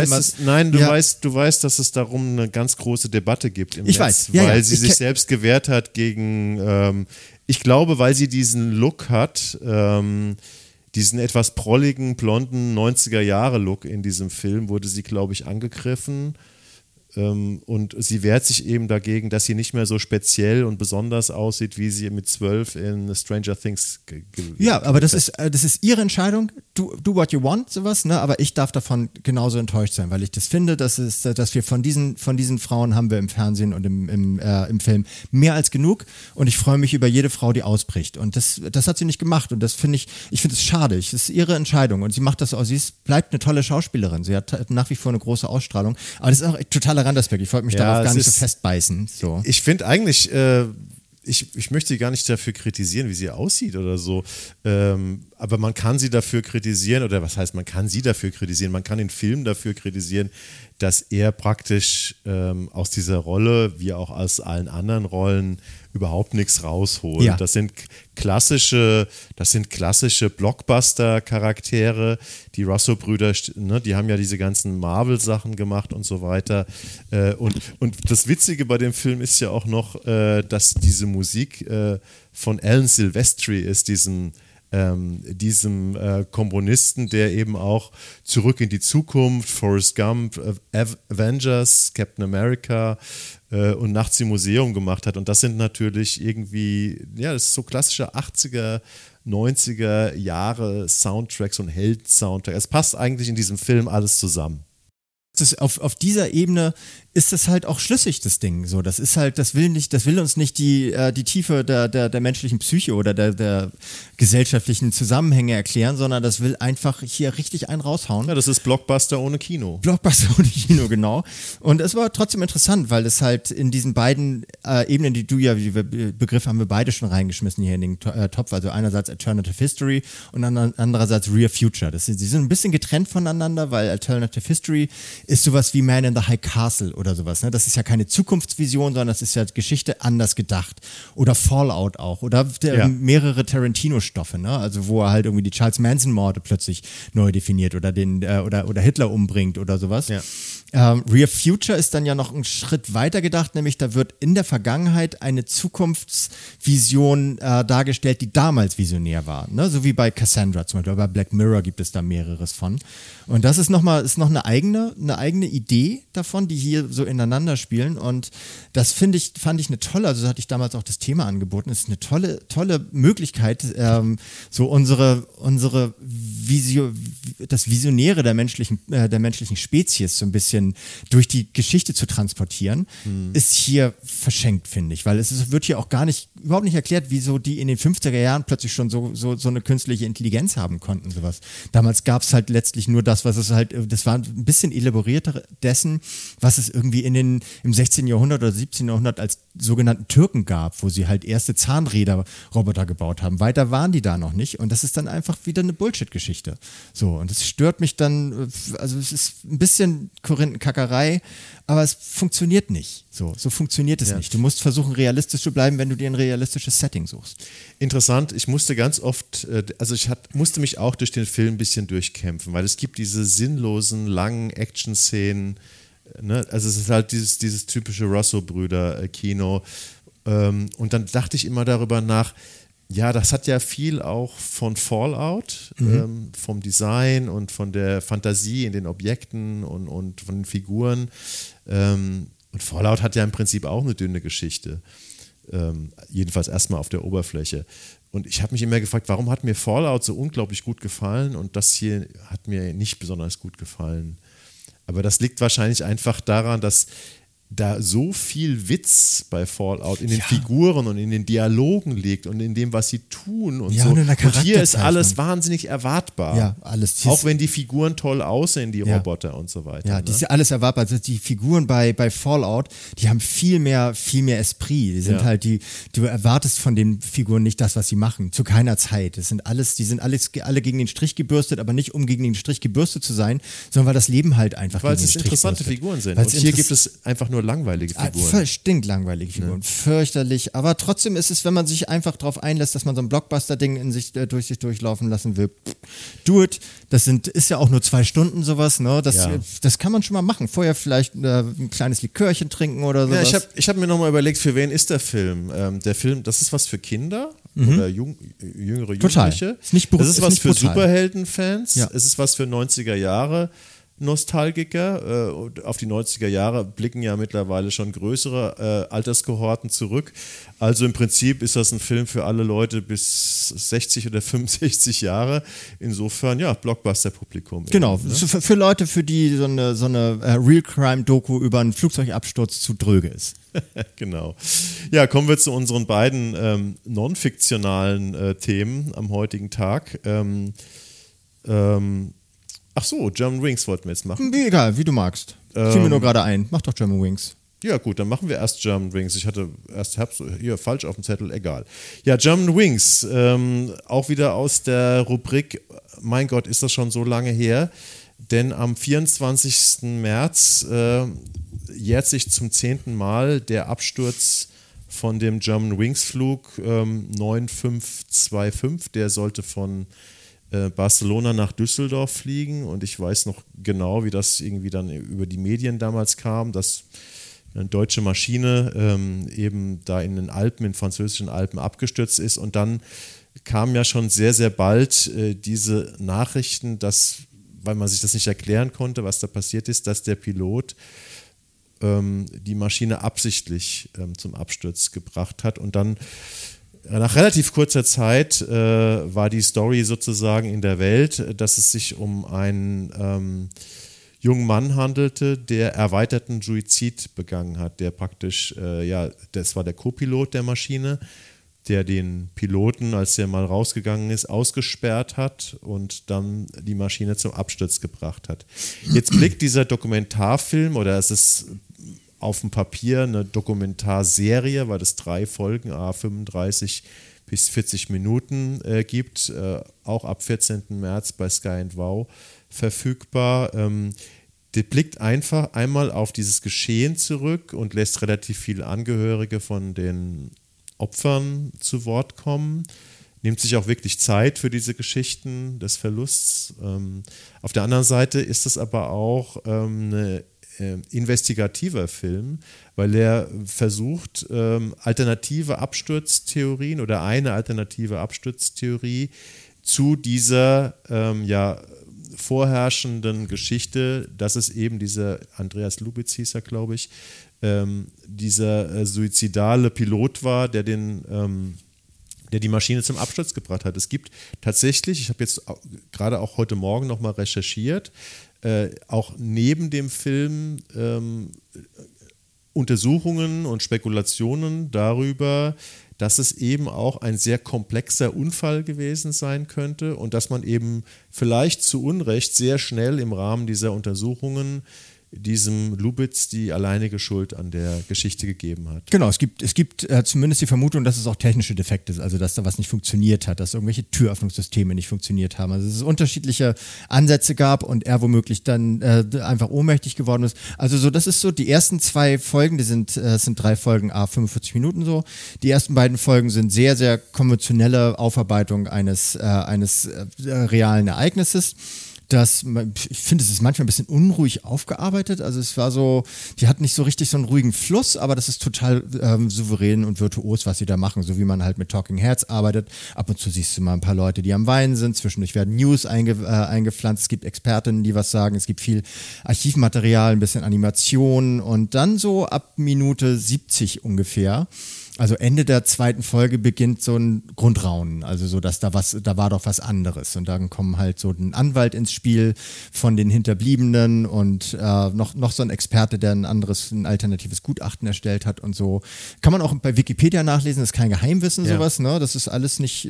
weißt, dass es darum eine ganz große Debatte gibt im Netz, weiß, weil sie sich selbst gewehrt hat gegen, ich glaube, weil sie diesen Look hat, diesen etwas prolligen, blonden 90er-Jahre-Look in diesem Film, wurde sie, glaube ich, angegriffen. Und sie wehrt sich eben dagegen, dass sie nicht mehr so speziell und besonders aussieht, wie sie mit 12 in Stranger Things ja, aber das ist ihre Entscheidung. Do what you want, sowas, ne? Aber ich darf davon genauso enttäuscht sein, weil ich das finde, dass wir von diesen Frauen haben wir im Fernsehen und im Film mehr als genug und ich freue mich über jede Frau, die ausbricht. Und das hat sie nicht gemacht und das finde ich finde es schade. Es ist ihre Entscheidung und sie macht das auch. Bleibt eine tolle Schauspielerin. Sie hat nach wie vor eine große Ausstrahlung. Aber das ist auch totaler Randersberg. Ich wollte mich darauf gar nicht so festbeißen. So. Ich finde eigentlich, ich möchte sie gar nicht dafür kritisieren, wie sie aussieht oder so. Aber man kann sie dafür kritisieren, oder was heißt, man kann sie dafür kritisieren, man kann den Film dafür kritisieren, dass er praktisch aus dieser Rolle, wie auch aus allen anderen Rollen, überhaupt nichts rausholt. Ja. Das sind klassische Blockbuster-Charaktere. Die Russo-Brüder, ne, die haben ja diese ganzen Marvel-Sachen gemacht und so weiter. Und das Witzige bei dem Film ist ja auch noch, dass diese Musik von Alan Silvestri ist, diesem Komponisten, der eben auch Zurück in die Zukunft, Forrest Gump, Avengers, Captain America und Nachts im Museum gemacht hat. Und das sind natürlich irgendwie, ja, das ist so klassische 80er, 90er Jahre Soundtracks und Held-Soundtracks. Es passt eigentlich in diesem Film alles zusammen. Auf dieser Ebene ist das halt auch schlüssig, das Ding. So, das ist halt, das will uns nicht die Tiefe der menschlichen Psyche oder der gesellschaftlichen Zusammenhänge erklären, sondern das will einfach hier richtig einen raushauen. Ja, das ist Blockbuster ohne Kino. Blockbuster ohne Kino, genau. Und es war trotzdem interessant, weil es halt in diesen beiden Ebenen, die Begriff haben wir beide schon reingeschmissen hier in den Topf, also einerseits Alternative History und andererseits Rear Future. Sie sind ein bisschen getrennt voneinander, weil Alternative History ist sowas wie Man in the High Castle oder sowas. Ne? Das ist ja keine Zukunftsvision, sondern das ist ja Geschichte anders gedacht. Oder Fallout auch. Oder mehrere Tarantino-Stoffe, ne? Also wo er halt irgendwie die Charles Manson-Morde plötzlich neu definiert oder oder Hitler umbringt oder sowas. Ja. Rear Future ist dann ja noch einen Schritt weiter gedacht, nämlich da wird in der Vergangenheit eine Zukunftsvision dargestellt, die damals visionär war. Ne? So wie bei Cassandra zum Beispiel, bei Black Mirror gibt es da mehreres von. Und das ist noch eine eigene Idee davon, die hier so ineinander spielen. Und das fand ich eine tolle, also hatte ich damals auch das Thema angeboten, es ist eine tolle Möglichkeit, so das Visionäre der menschlichen Spezies so ein bisschen durch die Geschichte zu transportieren, ist hier verschenkt, finde ich, weil wird hier auch überhaupt nicht erklärt, wieso die in den 50er Jahren plötzlich schon so eine künstliche Intelligenz haben konnten, sowas. Damals gab es halt letztlich nur das war ein bisschen elaborierter dessen, was es irgendwie im 16. Jahrhundert oder 17. Jahrhundert als sogenannten Türken gab, wo sie halt erste Zahnräder-Roboter gebaut haben. Weiter waren die da noch nicht und das ist dann einfach wieder eine Bullshit-Geschichte. So, und es stört mich dann, also es ist ein bisschen Korinthenkackerei, aber es funktioniert nicht. So funktioniert es nicht. Du musst versuchen, realistisch zu bleiben, wenn du dir ein realistisches Setting suchst. Interessant, ich musste ganz oft, musste mich auch durch den Film ein bisschen durchkämpfen, weil es gibt diese sinnlosen, langen Action-Szenen, ne? Also es ist halt dieses typische Russo-Brüder-Kino. Und dann dachte ich immer darüber nach, ja, das hat ja viel auch von Fallout, vom Design und von der Fantasie in den Objekten und von den Figuren. Und Fallout hat ja im Prinzip auch eine dünne Geschichte. Jedenfalls erstmal auf der Oberfläche. Und ich habe mich immer gefragt, warum hat mir Fallout so unglaublich gut gefallen und das hier hat mir nicht besonders gut gefallen. Aber das liegt wahrscheinlich einfach daran, dass da so viel Witz bei Fallout in den Figuren und in den Dialogen liegt und in dem, was sie tun und so. Und hier ist alles wahnsinnig erwartbar. Ja, alles. Auch wenn die Figuren toll aussehen, die Roboter und so weiter. Ja, das ist ja alles erwartbar. Also die Figuren bei Fallout, die haben viel mehr Esprit. Die sind halt du erwartest von den Figuren nicht das, was sie machen. Zu keiner Zeit. Die sind alle gegen den Strich gebürstet, aber nicht um gegen den Strich gebürstet zu sein, sondern weil das Leben halt einfach weil gegen den Strich interessante bürstet. Figuren sind. Und hier gibt es einfach nur langweilige Figuren. Stinklangweilige Figuren. Fürchterlich. Aber trotzdem ist es, wenn man sich einfach darauf einlässt, dass man so ein Blockbuster-Ding durch sich durchlaufen lassen will, do it. Ist ja auch nur 2 Stunden sowas. Ne? Das kann man schon mal machen. Vorher vielleicht ein kleines Likörchen trinken oder sowas. Ja, ich hab mir nochmal überlegt, für wen ist der Film? Der Film, das ist was für Kinder oder jüngere Total. Jugendliche. Ist nicht das ist was für brutal. Superheldenfans. Ja. Es ist was für 90er Jahre. Nostalgiker. Auf die 90er Jahre blicken ja mittlerweile schon größere Alterskohorten zurück. Also im Prinzip ist das ein Film für alle Leute bis 60 oder 65 Jahre. Insofern, ja, Blockbuster-Publikum. Genau, eben, ne? für Leute, für die so eine Real-Crime-Doku über einen Flugzeugabsturz zu dröge ist. Genau. Ja, kommen wir zu unseren beiden non-fiktionalen Themen am heutigen Tag. Ach so, German Wings wollten wir jetzt machen. Egal, wie du magst. Fiel mir nur gerade ein. Mach doch German Wings. Ja gut, dann machen wir erst German Wings. Ich hatte erst hier falsch auf dem Zettel, egal. Ja, German Wings, auch wieder aus der Rubrik, mein Gott, ist das schon so lange her, denn am 24. März jährt sich zum 10. Mal der Absturz von dem German Wings Flug 9525, der sollte von Barcelona nach Düsseldorf fliegen und ich weiß noch genau, wie das irgendwie dann über die Medien damals kam, dass eine deutsche Maschine eben da in den Alpen, in den französischen Alpen abgestürzt ist und dann kamen ja schon sehr, sehr bald diese Nachrichten, dass, weil man sich das nicht erklären konnte, was da passiert ist, dass der Pilot die Maschine absichtlich zum Absturz gebracht hat und dann nach relativ kurzer Zeit war die Story sozusagen in der Welt, dass es sich um einen jungen Mann handelte, der erweiterten Suizid begangen hat, der praktisch, das war der Co-Pilot der Maschine, der den Piloten, als er mal rausgegangen ist, ausgesperrt hat und dann die Maschine zum Absturz gebracht hat. Jetzt blickt dieser Dokumentarfilm, oder es ist auf dem Papier eine Dokumentarserie, weil es 3 Folgen, 35 bis 40 Minuten gibt, auch ab 14. März bei Sky & Wow verfügbar. Der blickt einfach einmal auf dieses Geschehen zurück und lässt relativ viele Angehörige von den Opfern zu Wort kommen, nimmt sich auch wirklich Zeit für diese Geschichten des Verlusts. Auf der anderen Seite ist es aber auch eine investigativer Film, weil er versucht, alternative Absturztheorien oder eine alternative Absturztheorie zu dieser vorherrschenden Geschichte, dass es eben dieser, Andreas Lubitz hieß er, glaube ich, dieser suizidale Pilot war, der die Maschine zum Absturz gebracht hat. Es gibt tatsächlich, ich habe jetzt gerade auch heute Morgen nochmal recherchiert, auch neben dem Film Untersuchungen und Spekulationen darüber, dass es eben auch ein sehr komplexer Unfall gewesen sein könnte und dass man eben vielleicht zu Unrecht sehr schnell im Rahmen dieser Untersuchungen diesem Lubitz die alleinige Schuld an der Geschichte gegeben hat. Genau, es gibt zumindest die Vermutung, dass es auch technische Defekte ist, also dass da was nicht funktioniert hat, dass irgendwelche Türöffnungssysteme nicht funktioniert haben. Also dass es unterschiedliche Ansätze gab und er womöglich dann einfach ohnmächtig geworden ist. Also so, das ist so, die ersten 2 Folgen, die sind 3 Folgen, 45 Minuten so. Die ersten beiden Folgen sind sehr, sehr konventionelle Aufarbeitung eines realen Ereignisses. Ich finde, es ist manchmal ein bisschen unruhig aufgearbeitet. Also es war so, die hat nicht so richtig so einen ruhigen Fluss, aber das ist total souverän und virtuos, was sie da machen, so wie man halt mit Talking Heads arbeitet. Ab und zu siehst du mal ein paar Leute, die am Weinen sind. Zwischendurch werden News eingepflanzt. Es gibt Expertinnen, die was sagen. Es gibt viel Archivmaterial, ein bisschen Animation und dann so ab Minute 70 ungefähr. Also Ende der 2. Folge beginnt so ein Grundraunen, also so, dass da war doch was anderes und dann kommen halt so ein Anwalt ins Spiel von den Hinterbliebenen und noch so ein Experte, der ein alternatives Gutachten erstellt hat und so. Kann man auch bei Wikipedia nachlesen, das ist kein Geheimwissen, sowas, ne? Das ist alles nichts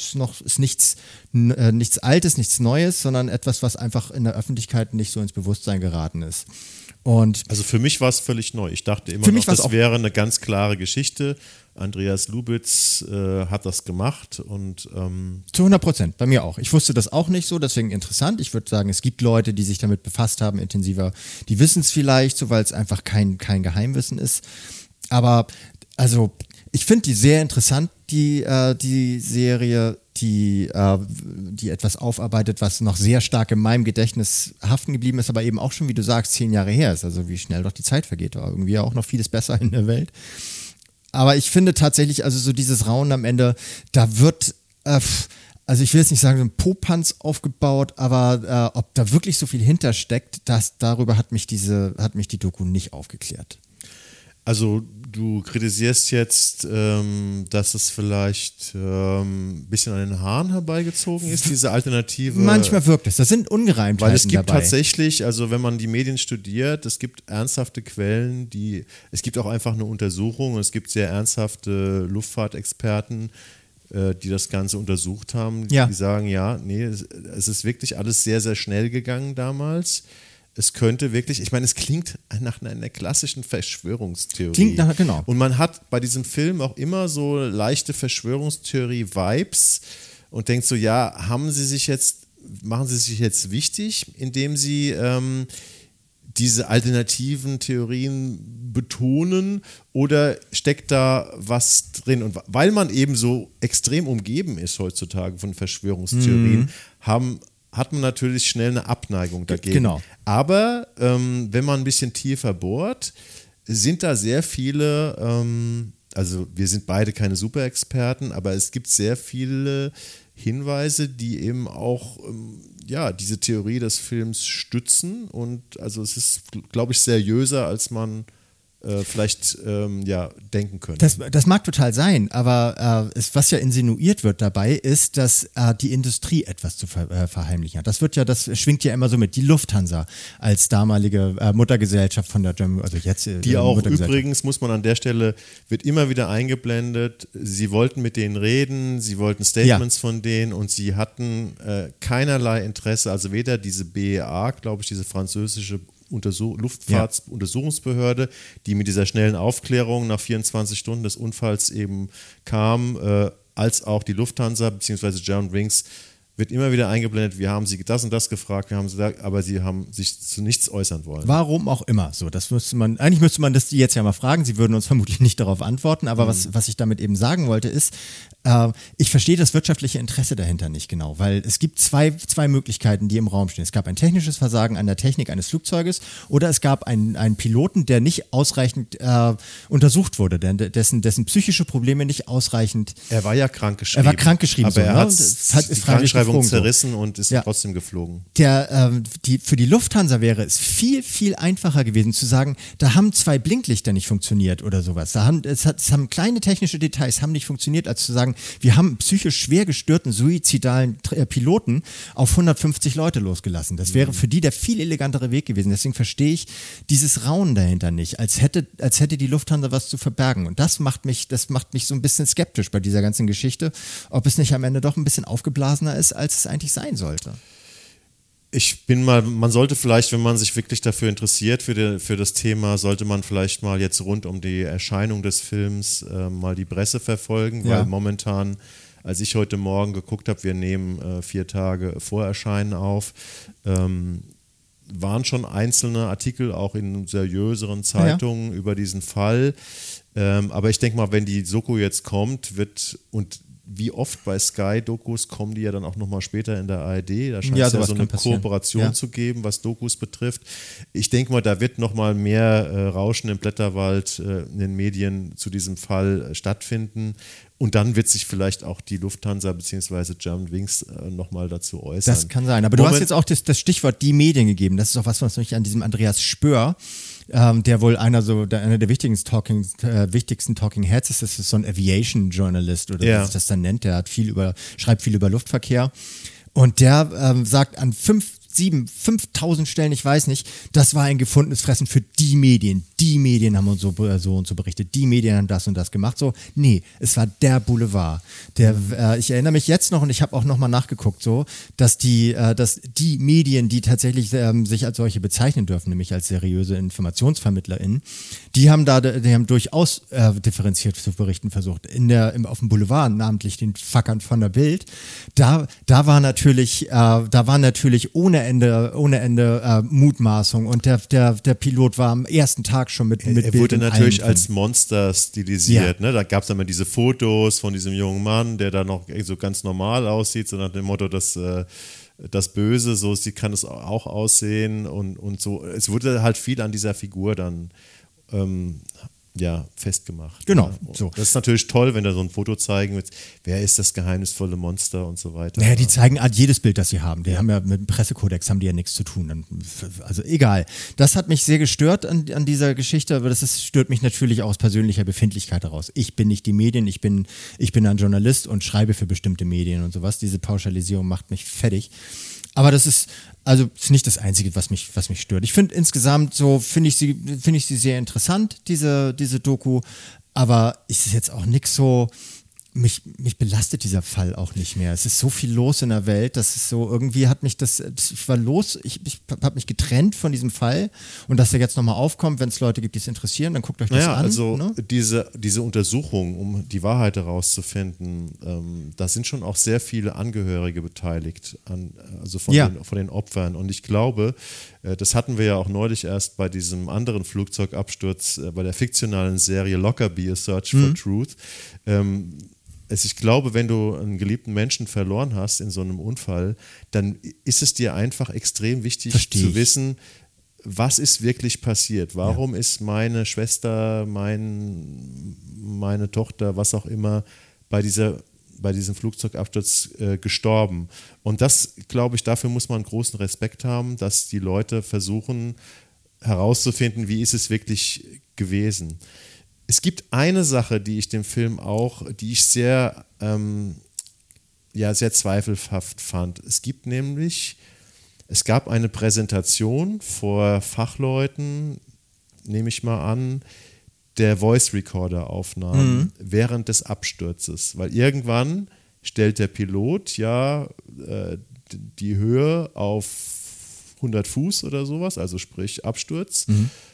Altes, nichts Neues, sondern etwas, was einfach in der Öffentlichkeit nicht so ins Bewusstsein geraten ist. Also für mich war es völlig neu. Ich dachte immer noch, das wäre eine ganz klare Geschichte. Andreas Lubitz hat das gemacht und zu 100%, bei mir auch. Ich wusste das auch nicht so, deswegen interessant. Ich würde sagen, es gibt Leute, die sich damit befasst haben, intensiver. Die wissen es vielleicht, so weil es einfach kein Geheimwissen ist. Aber also ich finde die sehr interessant, die Serie, die etwas aufarbeitet, was noch sehr stark in meinem Gedächtnis haften geblieben ist, aber eben auch schon, wie du sagst, 10 Jahre her ist. Also wie schnell doch die Zeit vergeht, war irgendwie auch noch vieles besser in der Welt. Aber ich finde tatsächlich, also so dieses Raunen am Ende, da wird also ich will jetzt nicht sagen, so ein Popanz aufgebaut, aber ob da wirklich so viel hintersteckt, darüber hat mich die Doku nicht aufgeklärt. Also du kritisierst jetzt, dass es vielleicht ein bisschen an den Haaren herbeigezogen ist, diese Alternative. Manchmal wirkt es, das sind Ungereimtheiten dabei. Weil es gibt tatsächlich, also wenn man die Medien studiert, es gibt ernsthafte Quellen, es gibt auch einfach eine Untersuchung und es gibt sehr ernsthafte Luftfahrtexperten, die das Ganze untersucht haben, die sagen, es ist wirklich alles sehr, sehr schnell gegangen damals. Es könnte wirklich, ich meine, es klingt nach einer klassischen Verschwörungstheorie. Genau. Und man hat bei diesem Film auch immer so leichte Verschwörungstheorie-Vibes und denkt so, machen Sie sich jetzt wichtig, indem Sie diese alternativen Theorien betonen, oder steckt da was drin? Und weil man eben so extrem umgeben ist heutzutage von Verschwörungstheorien, hat man natürlich schnell eine Abneigung dagegen. Genau. Aber wenn man ein bisschen tiefer bohrt, sind da sehr viele, also wir sind beide keine Superexperten, aber es gibt sehr viele Hinweise, die eben auch diese Theorie des Films stützen, und also es ist, glaube ich, seriöser, als man vielleicht denken könnte. Das mag total sein, aber was ja insinuiert wird dabei, ist, dass die Industrie etwas zu verheimlichen hat. Das schwingt ja immer so mit. Die Lufthansa als damalige Muttergesellschaft von der German, also jetzt die auch übrigens, muss man an der Stelle, wird immer wieder eingeblendet, sie wollten mit denen reden, sie wollten Statements von denen, und sie hatten keinerlei Interesse, also weder diese BEA, glaube ich, diese französische Luftfahrtsuntersuchungsbehörde, die mit dieser schnellen Aufklärung nach 24 Stunden des Unfalls eben kam, als auch die Lufthansa bzw. Germanwings, wird immer wieder eingeblendet, wir haben sie das und das gefragt, aber sie haben sich zu nichts äußern wollen. Warum auch immer. So, eigentlich müsste man das die jetzt ja mal fragen, sie würden uns vermutlich nicht darauf antworten, aber was ich damit eben sagen wollte ist, ich verstehe das wirtschaftliche Interesse dahinter nicht genau, weil es gibt zwei Möglichkeiten, die im Raum stehen. Es gab ein technisches Versagen an der Technik eines Flugzeuges, oder es gab einen Piloten, der nicht ausreichend untersucht wurde, dessen psychische Probleme nicht ausreichend. Er war ja krankgeschrieben. Er war krankgeschrieben, aber er hat die Krankschreibung zerrissen und ist trotzdem geflogen. Für die Lufthansa wäre es viel, viel einfacher gewesen zu sagen, da haben 2 Blinklichter nicht funktioniert oder sowas. Es haben kleine technische Details haben nicht funktioniert, als zu sagen, wir haben psychisch schwer gestörten, suizidalen Piloten auf 150 Leute losgelassen. Das wäre für die der viel elegantere Weg gewesen. Deswegen verstehe ich dieses Raunen dahinter nicht, als hätte die Lufthansa was zu verbergen. Und das macht mich so ein bisschen skeptisch bei dieser ganzen Geschichte, ob es nicht am Ende doch ein bisschen aufgeblasener ist, als es eigentlich sein sollte. Man sollte vielleicht, wenn man sich wirklich dafür interessiert, für das Thema, sollte man vielleicht mal jetzt rund um die Erscheinung des Films mal die Presse verfolgen, weil momentan, als ich heute Morgen geguckt habe, wir nehmen 4 Tage vor Erscheinen auf, waren schon einzelne Artikel auch in seriöseren Zeitungen über diesen Fall. Aber ich denke mal, wenn die Soko jetzt kommt, und wie oft bei Sky-Dokus kommen die ja dann auch nochmal später in der ARD. Da scheint es ja so eine Kooperation zu geben, was Dokus betrifft. Ich denke mal, da wird nochmal mehr Rauschen im Blätterwald in den Medien zu diesem Fall stattfinden. Und dann wird sich vielleicht auch die Lufthansa bzw. Germanwings nochmal dazu äußern. Das kann sein. Aber du hast jetzt auch das Stichwort die Medien gegeben. Das ist auch was mich an diesem Andreas Spöhr, der wohl einer der wichtigsten Talking Heads ist. Das ist so ein Aviation Journalist oder wie sich das dann nennt. Der schreibt viel über Luftverkehr. Und der sagt an 5.000 Stellen, ich weiß nicht, das war ein gefundenes Fressen für die Medien. Die Medien haben uns so und so berichtet, die Medien haben das und das gemacht. So, nee, es war der Boulevard. Ich erinnere mich jetzt noch, und ich habe auch nochmal nachgeguckt, so, dass die Medien, die tatsächlich sich als solche bezeichnen dürfen, nämlich als seriöse InformationsvermittlerInnen, die haben durchaus differenziert zu berichten versucht. Auf dem Boulevard, namentlich den Fackern von der Bild, da war natürlich ohne Ende Mutmaßung, und der Pilot war am ersten Tag schon mit Bild. Er wurde natürlich als Monster stilisiert. Ne? Da gab es dann mal diese Fotos von diesem jungen Mann, der da noch so ganz normal aussieht, so nach dem Motto, dass das Böse, so kann es auch aussehen, und so. Es wurde halt viel an dieser Figur dann festgemacht. Genau, Ja. so. Das ist natürlich toll, wenn da so ein Foto zeigen wird, wer ist das geheimnisvolle Monster und so weiter. Naja, die zeigen jedes Bild, das sie haben. Die haben ja mit dem Pressekodex haben die ja nichts zu tun. Also egal. Das hat mich sehr gestört an dieser Geschichte, aber stört mich natürlich auch aus persönlicher Befindlichkeit heraus. Ich bin nicht die Medien, ich bin ein Journalist und schreibe für bestimmte Medien und sowas. Diese Pauschalisierung macht mich fertig. Aber das ist nicht das Einzige, was mich stört. Ich finde insgesamt finde ich sie sehr interessant, diese Doku, aber es ist jetzt auch nichts so, mich belastet dieser Fall auch nicht mehr. Es ist so viel los in der Welt, dass es so, irgendwie hat mich ich war los, ich habe mich getrennt von diesem Fall und dass er jetzt nochmal aufkommt, wenn es Leute gibt, die es interessieren, dann guckt euch das an. Also ne? diese Untersuchung, um die Wahrheit herauszufinden, da sind schon auch sehr viele Angehörige beteiligt, von den Opfern. Und ich glaube, das hatten wir ja auch neulich erst bei diesem anderen Flugzeugabsturz, bei der fiktionalen Serie Lockerbie, A Search for Truth. Ich glaube, wenn du einen geliebten Menschen verloren hast in so einem Unfall, dann ist es dir einfach extrem wichtig zu wissen, was ist wirklich passiert. Warum ist meine Schwester, meine Tochter, was auch immer, bei diesem Flugzeugabsturz gestorben. Und das, glaube ich, dafür muss man großen Respekt haben, dass die Leute versuchen herauszufinden, wie ist es wirklich gewesen. Es gibt eine Sache, die ich dem Film die ich sehr, sehr zweifelhaft fand. Es gab eine Präsentation vor Fachleuten, nehme ich mal an, der Voice-Recorder-Aufnahmen während des Absturzes. Weil irgendwann stellt der Pilot die Höhe auf 100 Fuß oder sowas, also sprich Absturz.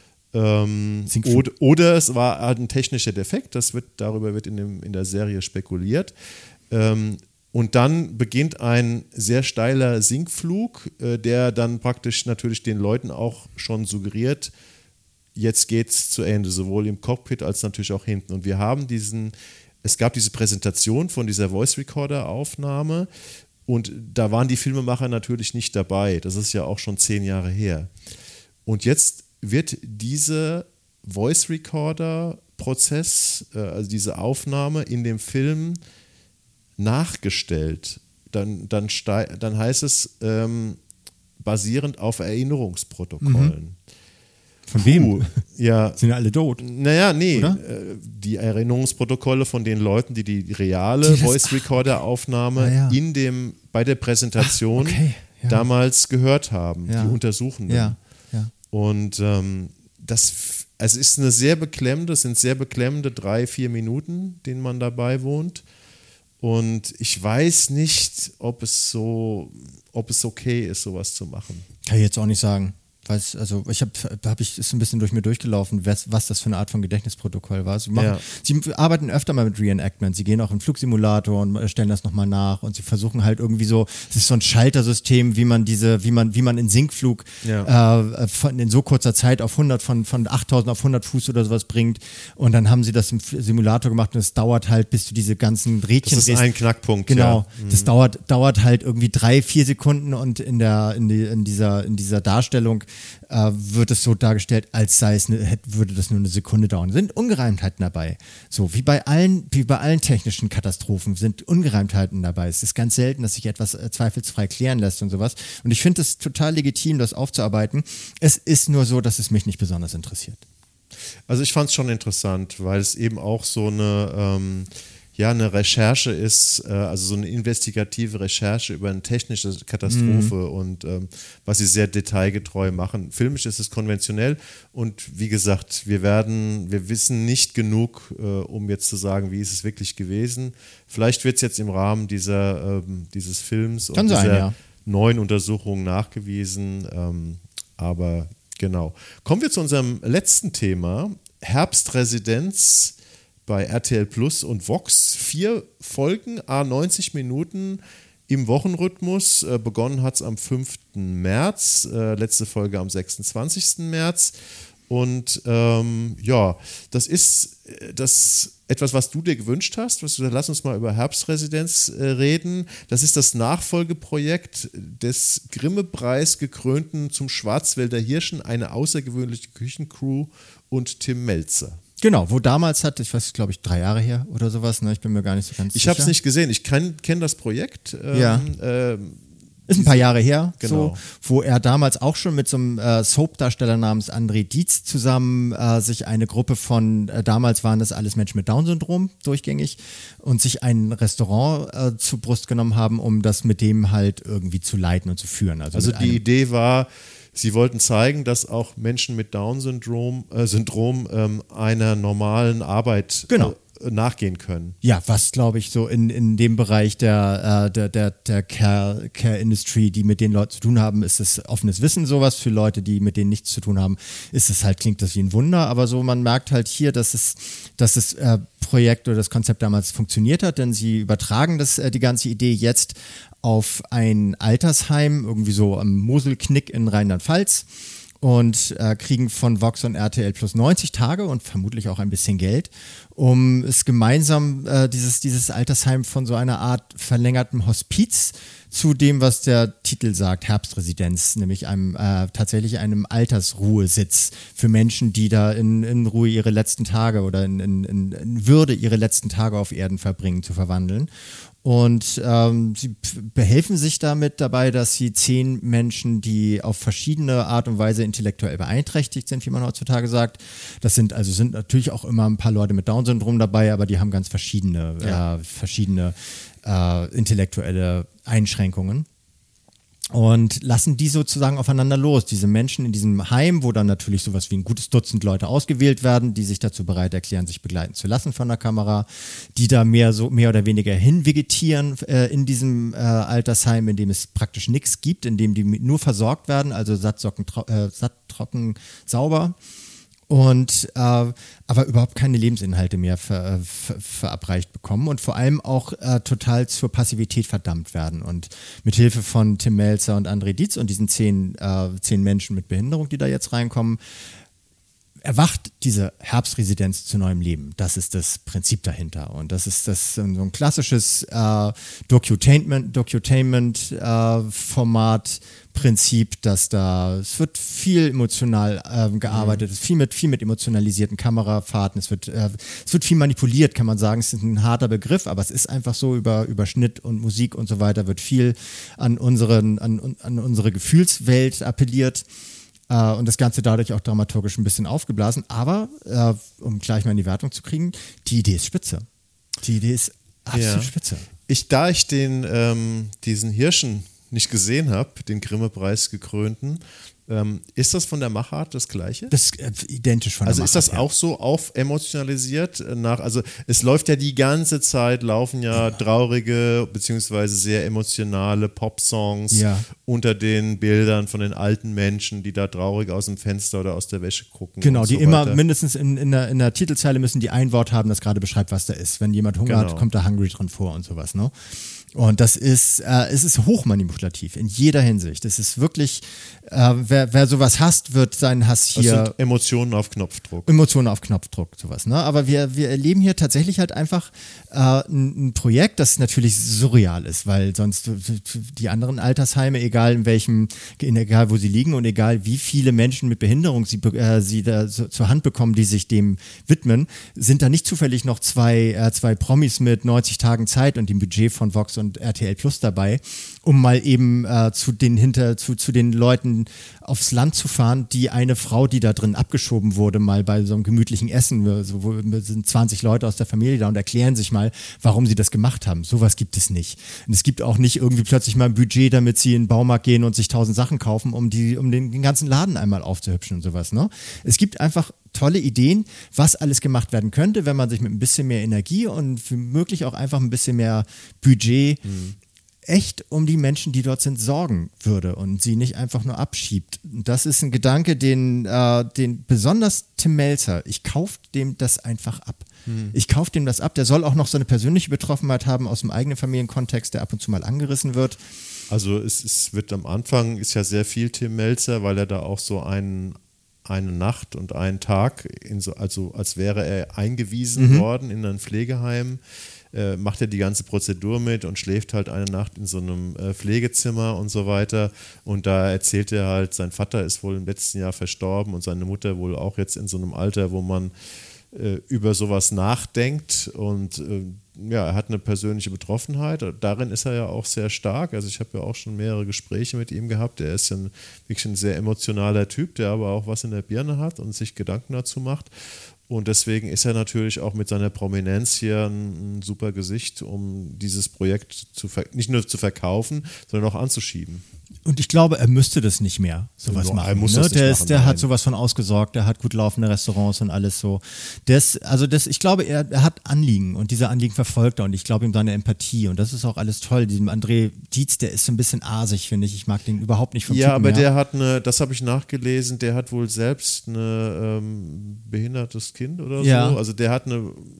Oder es war ein technischer Defekt, darüber wird in der Serie spekuliert. Und dann beginnt ein sehr steiler Sinkflug, der dann praktisch natürlich den Leuten auch schon suggeriert, jetzt geht's zu Ende, sowohl im Cockpit als natürlich auch hinten. Und es gab diese Präsentation von dieser Voice-Recorder-Aufnahme und da waren die Filmemacher natürlich nicht dabei. Das ist ja auch schon 10 Jahre her. Und jetzt wird dieser Voice-Recorder-Prozess, also diese Aufnahme in dem Film nachgestellt. Dann heißt es basierend auf Erinnerungsprotokollen. Von wem? Ja. Sind ja alle tot? Naja, nee. Die Erinnerungsprotokolle von den Leuten, die reale Voice-Recorder-Aufnahme bei der Präsentation damals gehört haben, die Untersuchenden. Ja. Und es ist sind sehr beklemmende 3-4 Minuten, denen man dabei wohnt. Und ich weiß nicht, ob es okay ist, sowas zu machen. Kann ich jetzt auch nicht sagen. Also ist ein bisschen durch mir durchgelaufen, was das für eine Art von Gedächtnisprotokoll war. Sie arbeiten öfter mal mit Reenactment, sie gehen auch im Flugsimulator und stellen das nochmal nach und sie versuchen halt irgendwie so, es ist so ein Schaltersystem, wie man in Sinkflug in so kurzer Zeit auf 100 von 8000 auf 100 Fuß oder sowas bringt und dann haben sie das im Simulator gemacht und es dauert halt, bis du diese ganzen Rädchen Das ist ein Knackpunkt. Genau, das dauert halt irgendwie 3-4 Sekunden und in dieser Darstellung wird es so dargestellt, als würde das nur eine Sekunde dauern. Sind Ungereimtheiten dabei. So, wie bei allen technischen Katastrophen sind Ungereimtheiten dabei. Es ist ganz selten, dass sich etwas zweifelsfrei klären lässt und sowas. Und ich finde es total legitim, das aufzuarbeiten. Es ist nur so, dass es mich nicht besonders interessiert. Also ich fand es schon interessant, weil es eben auch so eine Recherche ist, also so eine investigative Recherche über eine technische Katastrophe und was sie sehr detailgetreu machen. Filmisch ist es konventionell und wie gesagt, wir wissen nicht genug, um jetzt zu sagen, wie ist es wirklich gewesen. Vielleicht wird es jetzt im Rahmen dieses Films und dieser neuen Untersuchung nachgewiesen, aber genau. Kommen wir zu unserem letzten Thema, Herbstresidenz bei RTL Plus und Vox. 4 Folgen, 90 Minuten im Wochenrhythmus. Begonnen hat es am 5. März, letzte Folge am 26. März. Und das ist etwas, was du dir gewünscht hast. Lass uns mal über Herbstresidenz reden. Das ist das Nachfolgeprojekt des Grimme-Preis gekrönten Zum Schwarzwälder Hirschen, eine außergewöhnliche Küchencrew und Tim Melzer. Genau, wo damals ich weiß, glaube ich, 3 Jahre her oder sowas, ne? Ich bin mir gar nicht so ganz sicher. Ich habe es nicht gesehen, ich kenne das Projekt. Ist ein paar Jahre her, genau. so, wo er damals auch schon mit so einem Soap-Darsteller namens André Dietz zusammen sich eine Gruppe von, damals waren das alles Menschen mit Down-Syndrom durchgängig, und sich ein Restaurant zur Brust genommen haben, um das mit dem halt irgendwie zu leiten und zu führen. Also die Idee war, sie wollten zeigen, dass auch Menschen mit Down-Syndrom einer normalen Arbeit nachgehen können. Ja, was glaube ich so in dem Bereich der Care-Industry, die mit den Leuten zu tun haben, ist es offenes Wissen sowas. Für Leute, die mit denen nichts zu tun haben, klingt das wie ein Wunder. Aber so, man merkt halt hier, dass das Projekt oder das Konzept damals funktioniert hat, denn sie übertragen die ganze Idee jetzt auf ein Altersheim, irgendwie so am Moselknick in Rheinland-Pfalz, und kriegen von Vox und RTL Plus 90 Tage und vermutlich auch ein bisschen Geld, um es gemeinsam dieses Altersheim von so einer Art verlängertem Hospiz zu dem, was der Titel sagt, Herbstresidenz, nämlich tatsächlich einem Altersruhesitz für Menschen, die da in Ruhe ihre letzten Tage oder in Würde ihre letzten Tage auf Erden verbringen, zu verwandeln. Und sie behelfen sich damit dabei, dass sie 10 Menschen, die auf verschiedene Art und Weise intellektuell beeinträchtigt sind, wie man heutzutage sagt. Das sind natürlich auch immer ein paar Leute mit Down-Syndrom dabei, aber die haben ganz verschiedene intellektuelle Einschränkungen. Und lassen die sozusagen aufeinander los. Diese Menschen in diesem Heim, wo dann natürlich sowas wie ein gutes Dutzend Leute ausgewählt werden, die sich dazu bereit erklären, sich begleiten zu lassen von der Kamera, die da mehr oder weniger hinvegetieren in diesem Altersheim, in dem es praktisch nichts gibt, in dem die nur versorgt werden, also satt, trocken, sauber. Und aber überhaupt keine Lebensinhalte mehr verabreicht bekommen und vor allem auch total zur Passivität verdammt werden. Und mit Hilfe von Tim Melzer und André Dietz und diesen 10 Menschen mit Behinderung, die da jetzt reinkommen, erwacht diese Herbstresidenz zu neuem Leben. Das ist das Prinzip dahinter. Und das ist so ein klassisches Docutainment-Format-Prinzip, es wird viel emotional gearbeitet, viel mit emotionalisierten Kamerafahrten, es wird viel manipuliert, kann man sagen. Es ist ein harter Begriff, aber es ist einfach so, über Schnitt und Musik und so weiter wird viel an unsere Gefühlswelt appelliert. Und das Ganze dadurch auch dramaturgisch ein bisschen aufgeblasen. Aber, um gleich mal in die Wertung zu kriegen, die Idee ist spitze. Die Idee ist absolut spitze. Da ich diesen Hirschen nicht gesehen habe, den Grimme-Preis gekrönten, ist das von der Machart das Gleiche? Das ist identisch von der Machart. Also ist das auch so emotionalisiert also es läuft ja die ganze Zeit, laufen ja traurige beziehungsweise sehr emotionale Pop-Songs unter den Bildern von den alten Menschen, die da traurig aus dem Fenster oder aus der Wäsche gucken. Genau, die so immer mindestens in der Titelzeile müssen die ein Wort haben, das gerade beschreibt, was da ist. Wenn jemand Hunger hat, kommt da Hungry drin vor und sowas, ne? Und es ist hochmanipulativ in jeder Hinsicht. Es ist wirklich, wer sowas hasst, wird seinen Hass hier. Das sind Emotionen auf Knopfdruck. Sowas. Ne? Aber wir erleben hier tatsächlich halt einfach ein Projekt, das natürlich surreal ist, weil sonst die anderen Altersheime, egal wo sie liegen und egal wie viele Menschen mit Behinderung sie da zur Hand bekommen, die sich dem widmen, sind da nicht zufällig noch zwei Promis mit 90 Tagen Zeit und dem Budget von Vox und RTL Plus dabei, um mal eben zu den Leuten aufs Land zu fahren, die eine Frau, die da drin abgeschoben wurde, mal bei so einem gemütlichen Essen, wo sind 20 Leute aus der Familie da und erklären sich mal, warum sie das gemacht haben. Sowas gibt es nicht. Und es gibt auch nicht irgendwie plötzlich mal ein Budget, damit sie in den Baumarkt gehen und sich 1000 Sachen kaufen, um den ganzen Laden einmal aufzuhübschen und sowas. Ne? Es gibt einfach tolle Ideen, was alles gemacht werden könnte, wenn man sich mit ein bisschen mehr Energie und möglich auch einfach ein bisschen mehr Budget echt um die Menschen, die dort sind, sorgen würde und sie nicht einfach nur abschiebt. Das ist ein Gedanke, den besonders Tim Melzer, ich kaufe dem das einfach ab. Ich kaufe dem das ab. Der soll auch noch so eine persönliche Betroffenheit haben aus dem eigenen Familienkontext, der ab und zu mal angerissen wird. Also es wird am Anfang, ist ja sehr viel Tim Melzer, weil er da auch so eine Nacht und einen Tag, also als wäre er eingewiesen worden in ein Pflegeheim, macht er die ganze Prozedur mit und schläft halt eine Nacht in so einem Pflegezimmer und so weiter. Und da erzählt er halt, sein Vater ist wohl im letzten Jahr verstorben und seine Mutter wohl auch jetzt in so einem Alter, wo man über sowas nachdenkt und er hat eine persönliche Betroffenheit. Darin ist er ja auch sehr stark. Also ich habe ja auch schon mehrere Gespräche mit ihm gehabt. Er ist ja wirklich ein sehr emotionaler Typ, der aber auch was in der Birne hat und sich Gedanken dazu macht. Und deswegen ist er natürlich auch mit seiner Prominenz hier ein super Gesicht, um dieses Projekt nicht nur zu verkaufen, sondern auch anzuschieben. Und ich glaube, er müsste das nicht mehr, sowas machen. Er muss das nicht machen, der hat sowas von ausgesorgt, der hat gut laufende Restaurants und alles so. Ich glaube, er hat Anliegen und diese Anliegen verfolgt er und ich glaube ihm seine Empathie und das ist auch alles toll. Diesem André Dietz, der ist so ein bisschen asig, finde ich. Ich mag den überhaupt nicht vom Typen aber her. der hat das habe ich nachgelesen, der hat wohl selbst ein behindertes Kind oder so. Also der hat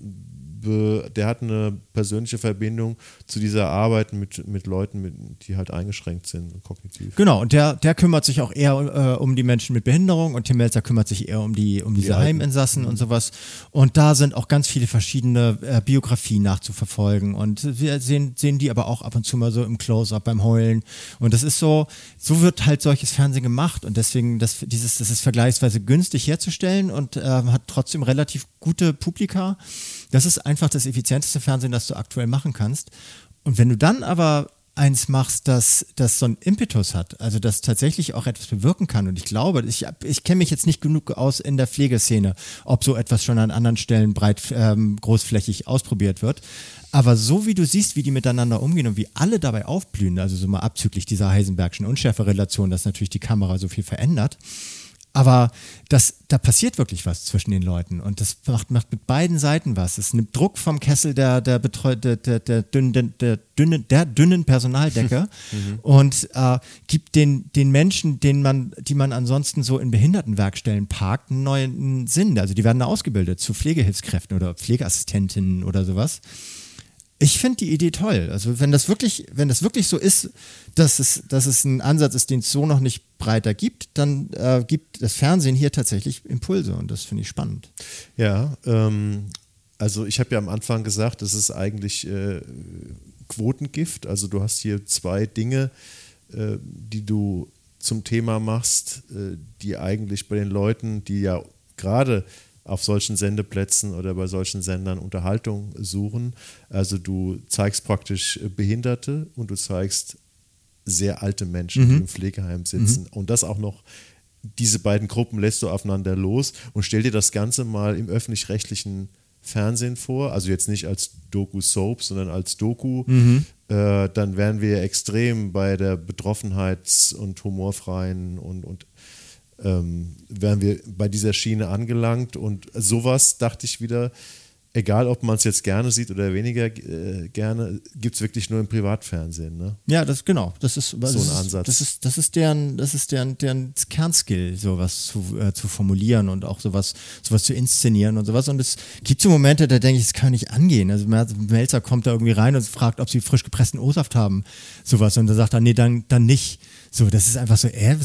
eine persönliche Verbindung zu dieser Arbeit mit Leuten, die halt eingeschränkt sind, kognitiv. Genau, und der kümmert sich auch eher um die Menschen mit Behinderung und Tim Melzer kümmert sich eher um diese Heiminsassen und sowas. Und da sind auch ganz viele verschiedene Biografien nachzuverfolgen. Und wir sehen die aber auch ab und zu mal so im Close-Up beim Heulen. Und das ist so wird halt solches Fernsehen gemacht. Und deswegen, das ist vergleichsweise günstig herzustellen und hat trotzdem relativ gute Publika. Das ist einfach das effizienteste Fernsehen, das du aktuell machen kannst. Und wenn du dann aber eins machst, das so einen Impetus hat, also das tatsächlich auch etwas bewirken kann. Und ich glaube, ich kenne mich jetzt nicht genug aus in der Pflegeszene, ob so etwas schon an anderen Stellen großflächig ausprobiert wird. Aber so wie du siehst, wie die miteinander umgehen und wie alle dabei aufblühen, also so mal abzüglich dieser Heisenbergschen Unschärferelation, dass natürlich die Kamera so viel verändert, aber da passiert wirklich was zwischen den Leuten und das macht mit beiden Seiten was. Es nimmt Druck vom Kessel der dünnen Personaldecke und gibt den Menschen, die man ansonsten so in Behindertenwerkstellen parkt, einen neuen Sinn. Also die werden da ausgebildet zu Pflegehilfskräften oder Pflegeassistentinnen oder sowas. Ich finde die Idee toll. Also wenn das wirklich so ist, dass es ein Ansatz ist, den es so noch nicht breiter gibt, dann gibt das Fernsehen hier tatsächlich Impulse und das finde ich spannend. Ja, also ich habe ja am Anfang gesagt, das ist eigentlich Quotengift. Also du hast hier zwei Dinge, die du zum Thema machst, die eigentlich bei den Leuten, die ja gerade auf solchen Sendeplätzen oder bei solchen Sendern Unterhaltung suchen. Also du zeigst praktisch Behinderte und du zeigst sehr alte Menschen, die im Pflegeheim sitzen. Und das auch noch, diese beiden Gruppen lässt du aufeinander los und stell dir das Ganze mal im öffentlich-rechtlichen Fernsehen vor, also jetzt nicht als Doku-Soap, sondern als Doku, dann wären wir extrem bei der Betroffenheits- und humorfreien und wären wir bei dieser Schiene angelangt und sowas dachte ich wieder, egal ob man es jetzt gerne sieht oder weniger gerne, gibt es wirklich nur im Privatfernsehen. Ne? Ja, das ist so ein Ansatz. Das ist deren Kernskill, sowas zu formulieren und auch sowas zu inszenieren und sowas. Und es gibt so Momente, da denke ich, das kann nicht angehen. Also Melzer kommt da irgendwie rein und fragt, ob sie frisch gepressten O-Saft haben, sowas. Und da sagt er, nee, dann nicht. So, das ist einfach so,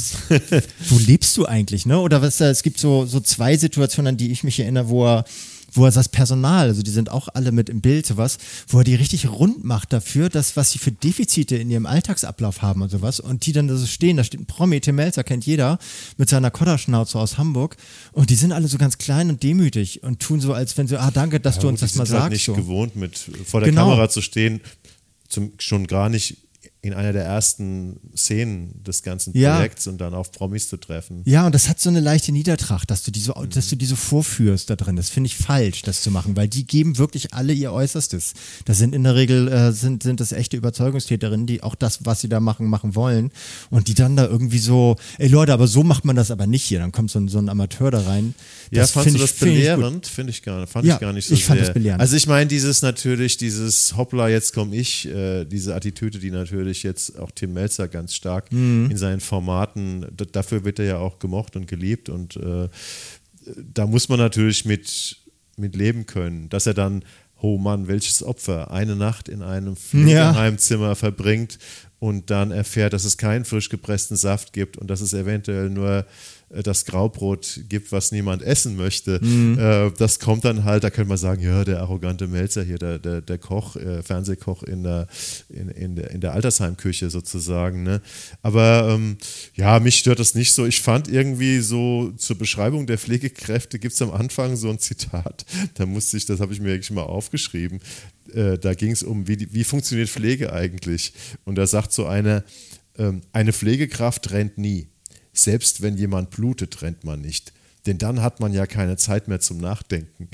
wo lebst du eigentlich, ne? Oder es gibt so zwei Situationen, an die ich mich erinnere, wo er das Personal, also die sind auch alle mit im Bild, sowas, wo er die richtig rund macht dafür, was sie für Defizite in ihrem Alltagsablauf haben und sowas und die dann da so stehen, da steht ein Promi, Tim Melzer kennt jeder, mit seiner Kodderschnauze aus Hamburg und die sind alle so ganz klein und demütig und tun so, als wenn sie, danke, dass du uns das mal sagst. Halt nicht so. gewohnt, vor der Kamera zu stehen, schon gar nicht in einer der ersten Szenen des ganzen Projekts und dann auf Promis zu treffen. Ja, und das hat so eine leichte Niedertracht, dass du die so vorführst da drin. Das finde ich falsch, das zu machen, weil die geben wirklich alle ihr Äußerstes. Das sind in der Regel sind das echte Überzeugungstäterinnen, die auch das, was sie da machen wollen und die dann da irgendwie so, ey Leute, aber so macht man das aber nicht hier. Dann kommt so ein Amateur da rein. Ja, fandst du das belehrend? Finde ich gar nicht so sehr. Ich fand das belehrend. Also ich meine, dieses Hoppla, jetzt komme ich, diese Attitüde, die natürlich jetzt auch Tim Melzer ganz stark in seinen Formaten, dafür wird er ja auch gemocht und geliebt und da muss man natürlich mit leben können, dass er dann, oh Mann, welches Opfer, eine Nacht in einem Pflegeheimzimmer verbringt und dann erfährt, dass es keinen frisch gepressten Saft gibt und dass es eventuell nur das Graubrot gibt, was niemand essen möchte. Das kommt dann halt, da könnte man sagen, ja, der arrogante Melzer hier, der Koch, Fernsehkoch in der Altersheimküche sozusagen. Ne? Aber ja, mich stört das nicht so. Ich fand irgendwie so zur Beschreibung der Pflegekräfte gibt es am Anfang so ein Zitat. Das habe ich mir wirklich mal aufgeschrieben. Da ging es um, wie funktioniert Pflege eigentlich? Und da sagt so eine Pflegekraft rennt nie. Selbst wenn jemand blutet, rennt man nicht. Denn dann hat man ja keine Zeit mehr zum Nachdenken.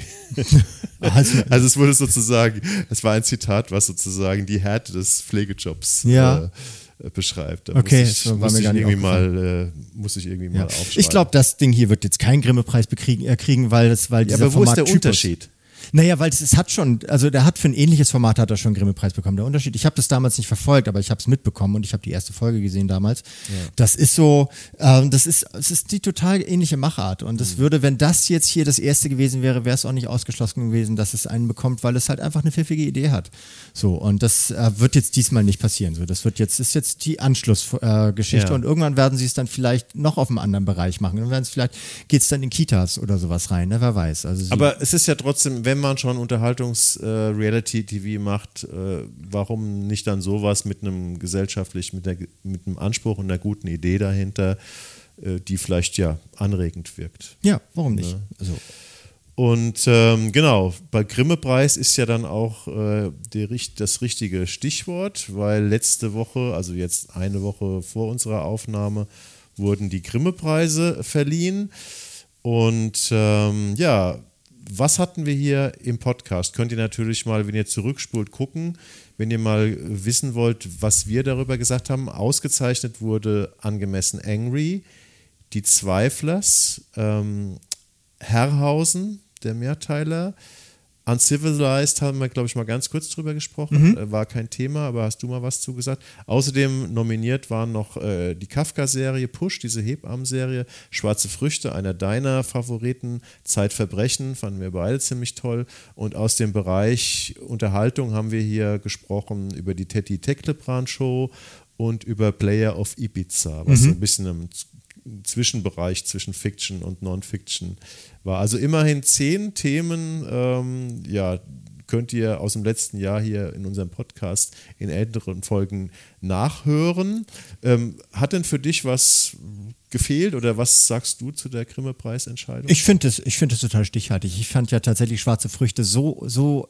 Also es wurde sozusagen, es war ein Zitat, was sozusagen die Härte des Pflegejobs beschreibt. Da okay, muss ich irgendwie mal aufschreiben. Ich glaube, das Ding hier wird jetzt keinen Grimme-Preis kriegen, weil dieser aber wo ist der Unterschied? Naja, weil es hat schon, also der hat für ein ähnliches Format hat er schon einen Grimme-Preis bekommen. Der Unterschied, ich habe das damals nicht verfolgt, aber ich habe es mitbekommen und ich habe die erste Folge gesehen damals. Ja. Das ist so, es ist die total ähnliche Machart und es würde, wenn das jetzt hier das erste gewesen wäre, wäre es auch nicht ausgeschlossen gewesen, dass es einen bekommt, weil es halt einfach eine pfiffige Idee hat. So, und das wird jetzt diesmal nicht passieren. So, das ist jetzt die Anschlussgeschichte und irgendwann werden sie es dann vielleicht noch auf einem anderen Bereich machen. Und geht es dann in Kitas oder sowas rein, ne? Wer weiß. Also aber es ist ja trotzdem, wenn man schon Unterhaltungs-Reality-TV macht, warum nicht dann sowas mit einem mit einem Anspruch und einer guten Idee dahinter, die vielleicht ja anregend wirkt. Ja, warum nicht? Ja. Also. Und genau, bei Grimme-Preis ist ja dann auch das richtige Stichwort, weil letzte Woche, also jetzt eine Woche vor unserer Aufnahme, wurden die Grimme-Preise verliehen. Und was hatten wir hier im Podcast? Könnt ihr natürlich mal, wenn ihr zurückspult, gucken. Wenn ihr mal wissen wollt, was wir darüber gesagt haben. Ausgezeichnet wurde angemessen Angry, Die Zweiflers, Herrhausen, der Mehrteiler, Uncivilized haben wir, glaube ich, mal ganz kurz drüber gesprochen. War kein Thema, aber hast du mal was zugesagt? Außerdem nominiert waren noch die Kafka-Serie Push, diese Hebammen-Serie, Schwarze Früchte, einer deiner Favoriten, Zeitverbrechen, fanden wir beide ziemlich toll. Und aus dem Bereich Unterhaltung haben wir hier gesprochen über die Teddy Teklebran-Show und über Player of Ibiza, was so ein bisschen im Zwischenbereich zwischen Fiction und Non-Fiction war. Also immerhin 10 Themen, könnt ihr aus dem letzten Jahr hier in unserem Podcast in älteren Folgen nachhören. Hat denn für dich was gefehlt oder was sagst du zu der Grimme-Preisentscheidung? Ich finde es total stichhaltig. Ich fand ja tatsächlich Schwarze Früchte so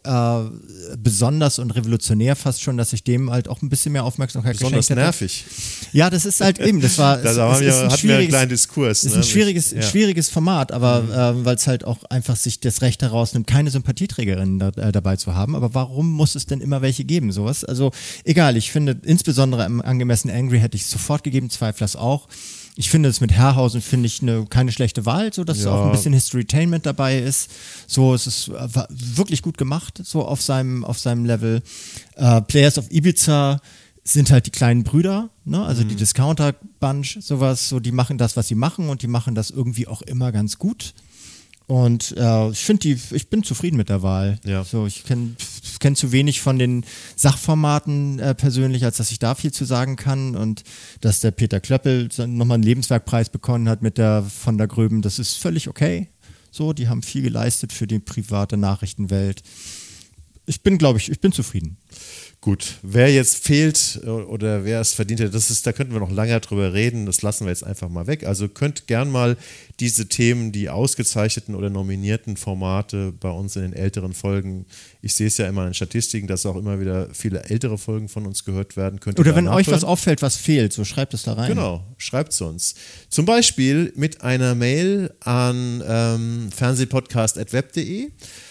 besonders und revolutionär fast schon, dass ich dem halt auch ein bisschen mehr Aufmerksamkeit geschenkt hätte. Besonders nervig. Ja, das ist halt eben, das war hatten wir einen kleinen Diskurs. Ist ein schwieriges Format, aber weil es halt auch einfach sich das Recht herausnimmt, keine Sympathieträgerinnen dabei zu haben. Aber warum muss es denn immer welche geben? Sowas? Also egal, ich finde insbesondere im angemessen Angry hätte ich sofort gegeben, Zweiflers auch. Ich finde es mit Herrhausen keine schlechte Wahl, so dass auch ein bisschen Historytainment dabei ist. So, es ist wirklich gut gemacht, so auf seinem Level. Players of Ibiza sind halt die kleinen Brüder, ne? Also die Discounter-Bunch, sowas, so die machen das, was sie machen und die machen das irgendwie auch immer ganz gut. Und ich bin zufrieden mit der Wahl. Ja. So, ich kenn zu wenig von den Sachformaten persönlich, als dass ich da viel zu sagen kann. Und dass der Peter Klöppel nochmal einen Lebenswerkpreis bekommen hat mit der von der Gröben, das ist völlig okay. So, die haben viel geleistet für die private Nachrichtenwelt. Ich bin zufrieden. Gut, wer jetzt fehlt oder wer es verdient hat, da könnten wir noch lange drüber reden, das lassen wir jetzt einfach mal weg. Also könnt gern mal diese Themen, die ausgezeichneten oder nominierten Formate bei uns in den älteren Folgen, ich sehe es ja immer in Statistiken, dass auch immer wieder viele ältere Folgen von uns gehört werden. Oder wenn euch was auffällt, was fehlt, so schreibt es da rein. Genau, schreibt es uns. Zum Beispiel mit einer Mail an fernsehpodcast@web.de.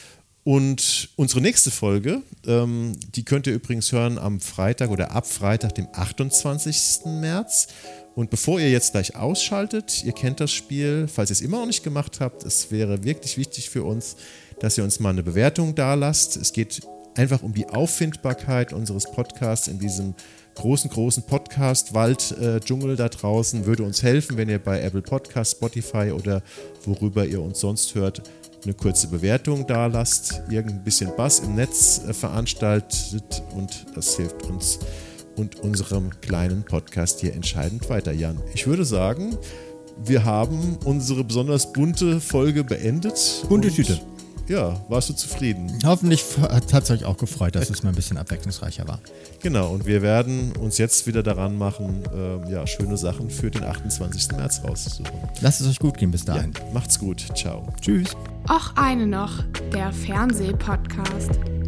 Und unsere nächste Folge, die könnt ihr übrigens hören am Freitag oder ab Freitag, dem 28. März. Und bevor ihr jetzt gleich ausschaltet, ihr kennt das Spiel, falls ihr es immer noch nicht gemacht habt, es wäre wirklich wichtig für uns, dass ihr uns mal eine Bewertung dalasst. Es geht einfach um die Auffindbarkeit unseres Podcasts in diesem großen Podcast-Wald-Dschungel da draußen. Würde uns helfen, wenn ihr bei Apple Podcasts, Spotify oder worüber ihr uns sonst hört, eine kurze Bewertung da lasst, irgendein bisschen Buzz im Netz veranstaltet und das hilft uns und unserem kleinen Podcast hier entscheidend weiter. Jan, ich würde sagen, wir haben unsere besonders bunte Folge beendet. Bunte Tüte. Ja, warst du zufrieden? Hoffentlich hat es euch auch gefreut, dass es mal ein bisschen abwechslungsreicher war. Genau, und wir werden uns jetzt wieder daran machen, schöne Sachen für den 28. März rauszusuchen. Lasst es euch gut gehen bis dahin. Ja, macht's gut. Ciao. Tschüss. Och eine noch, der Fernsehpodcast.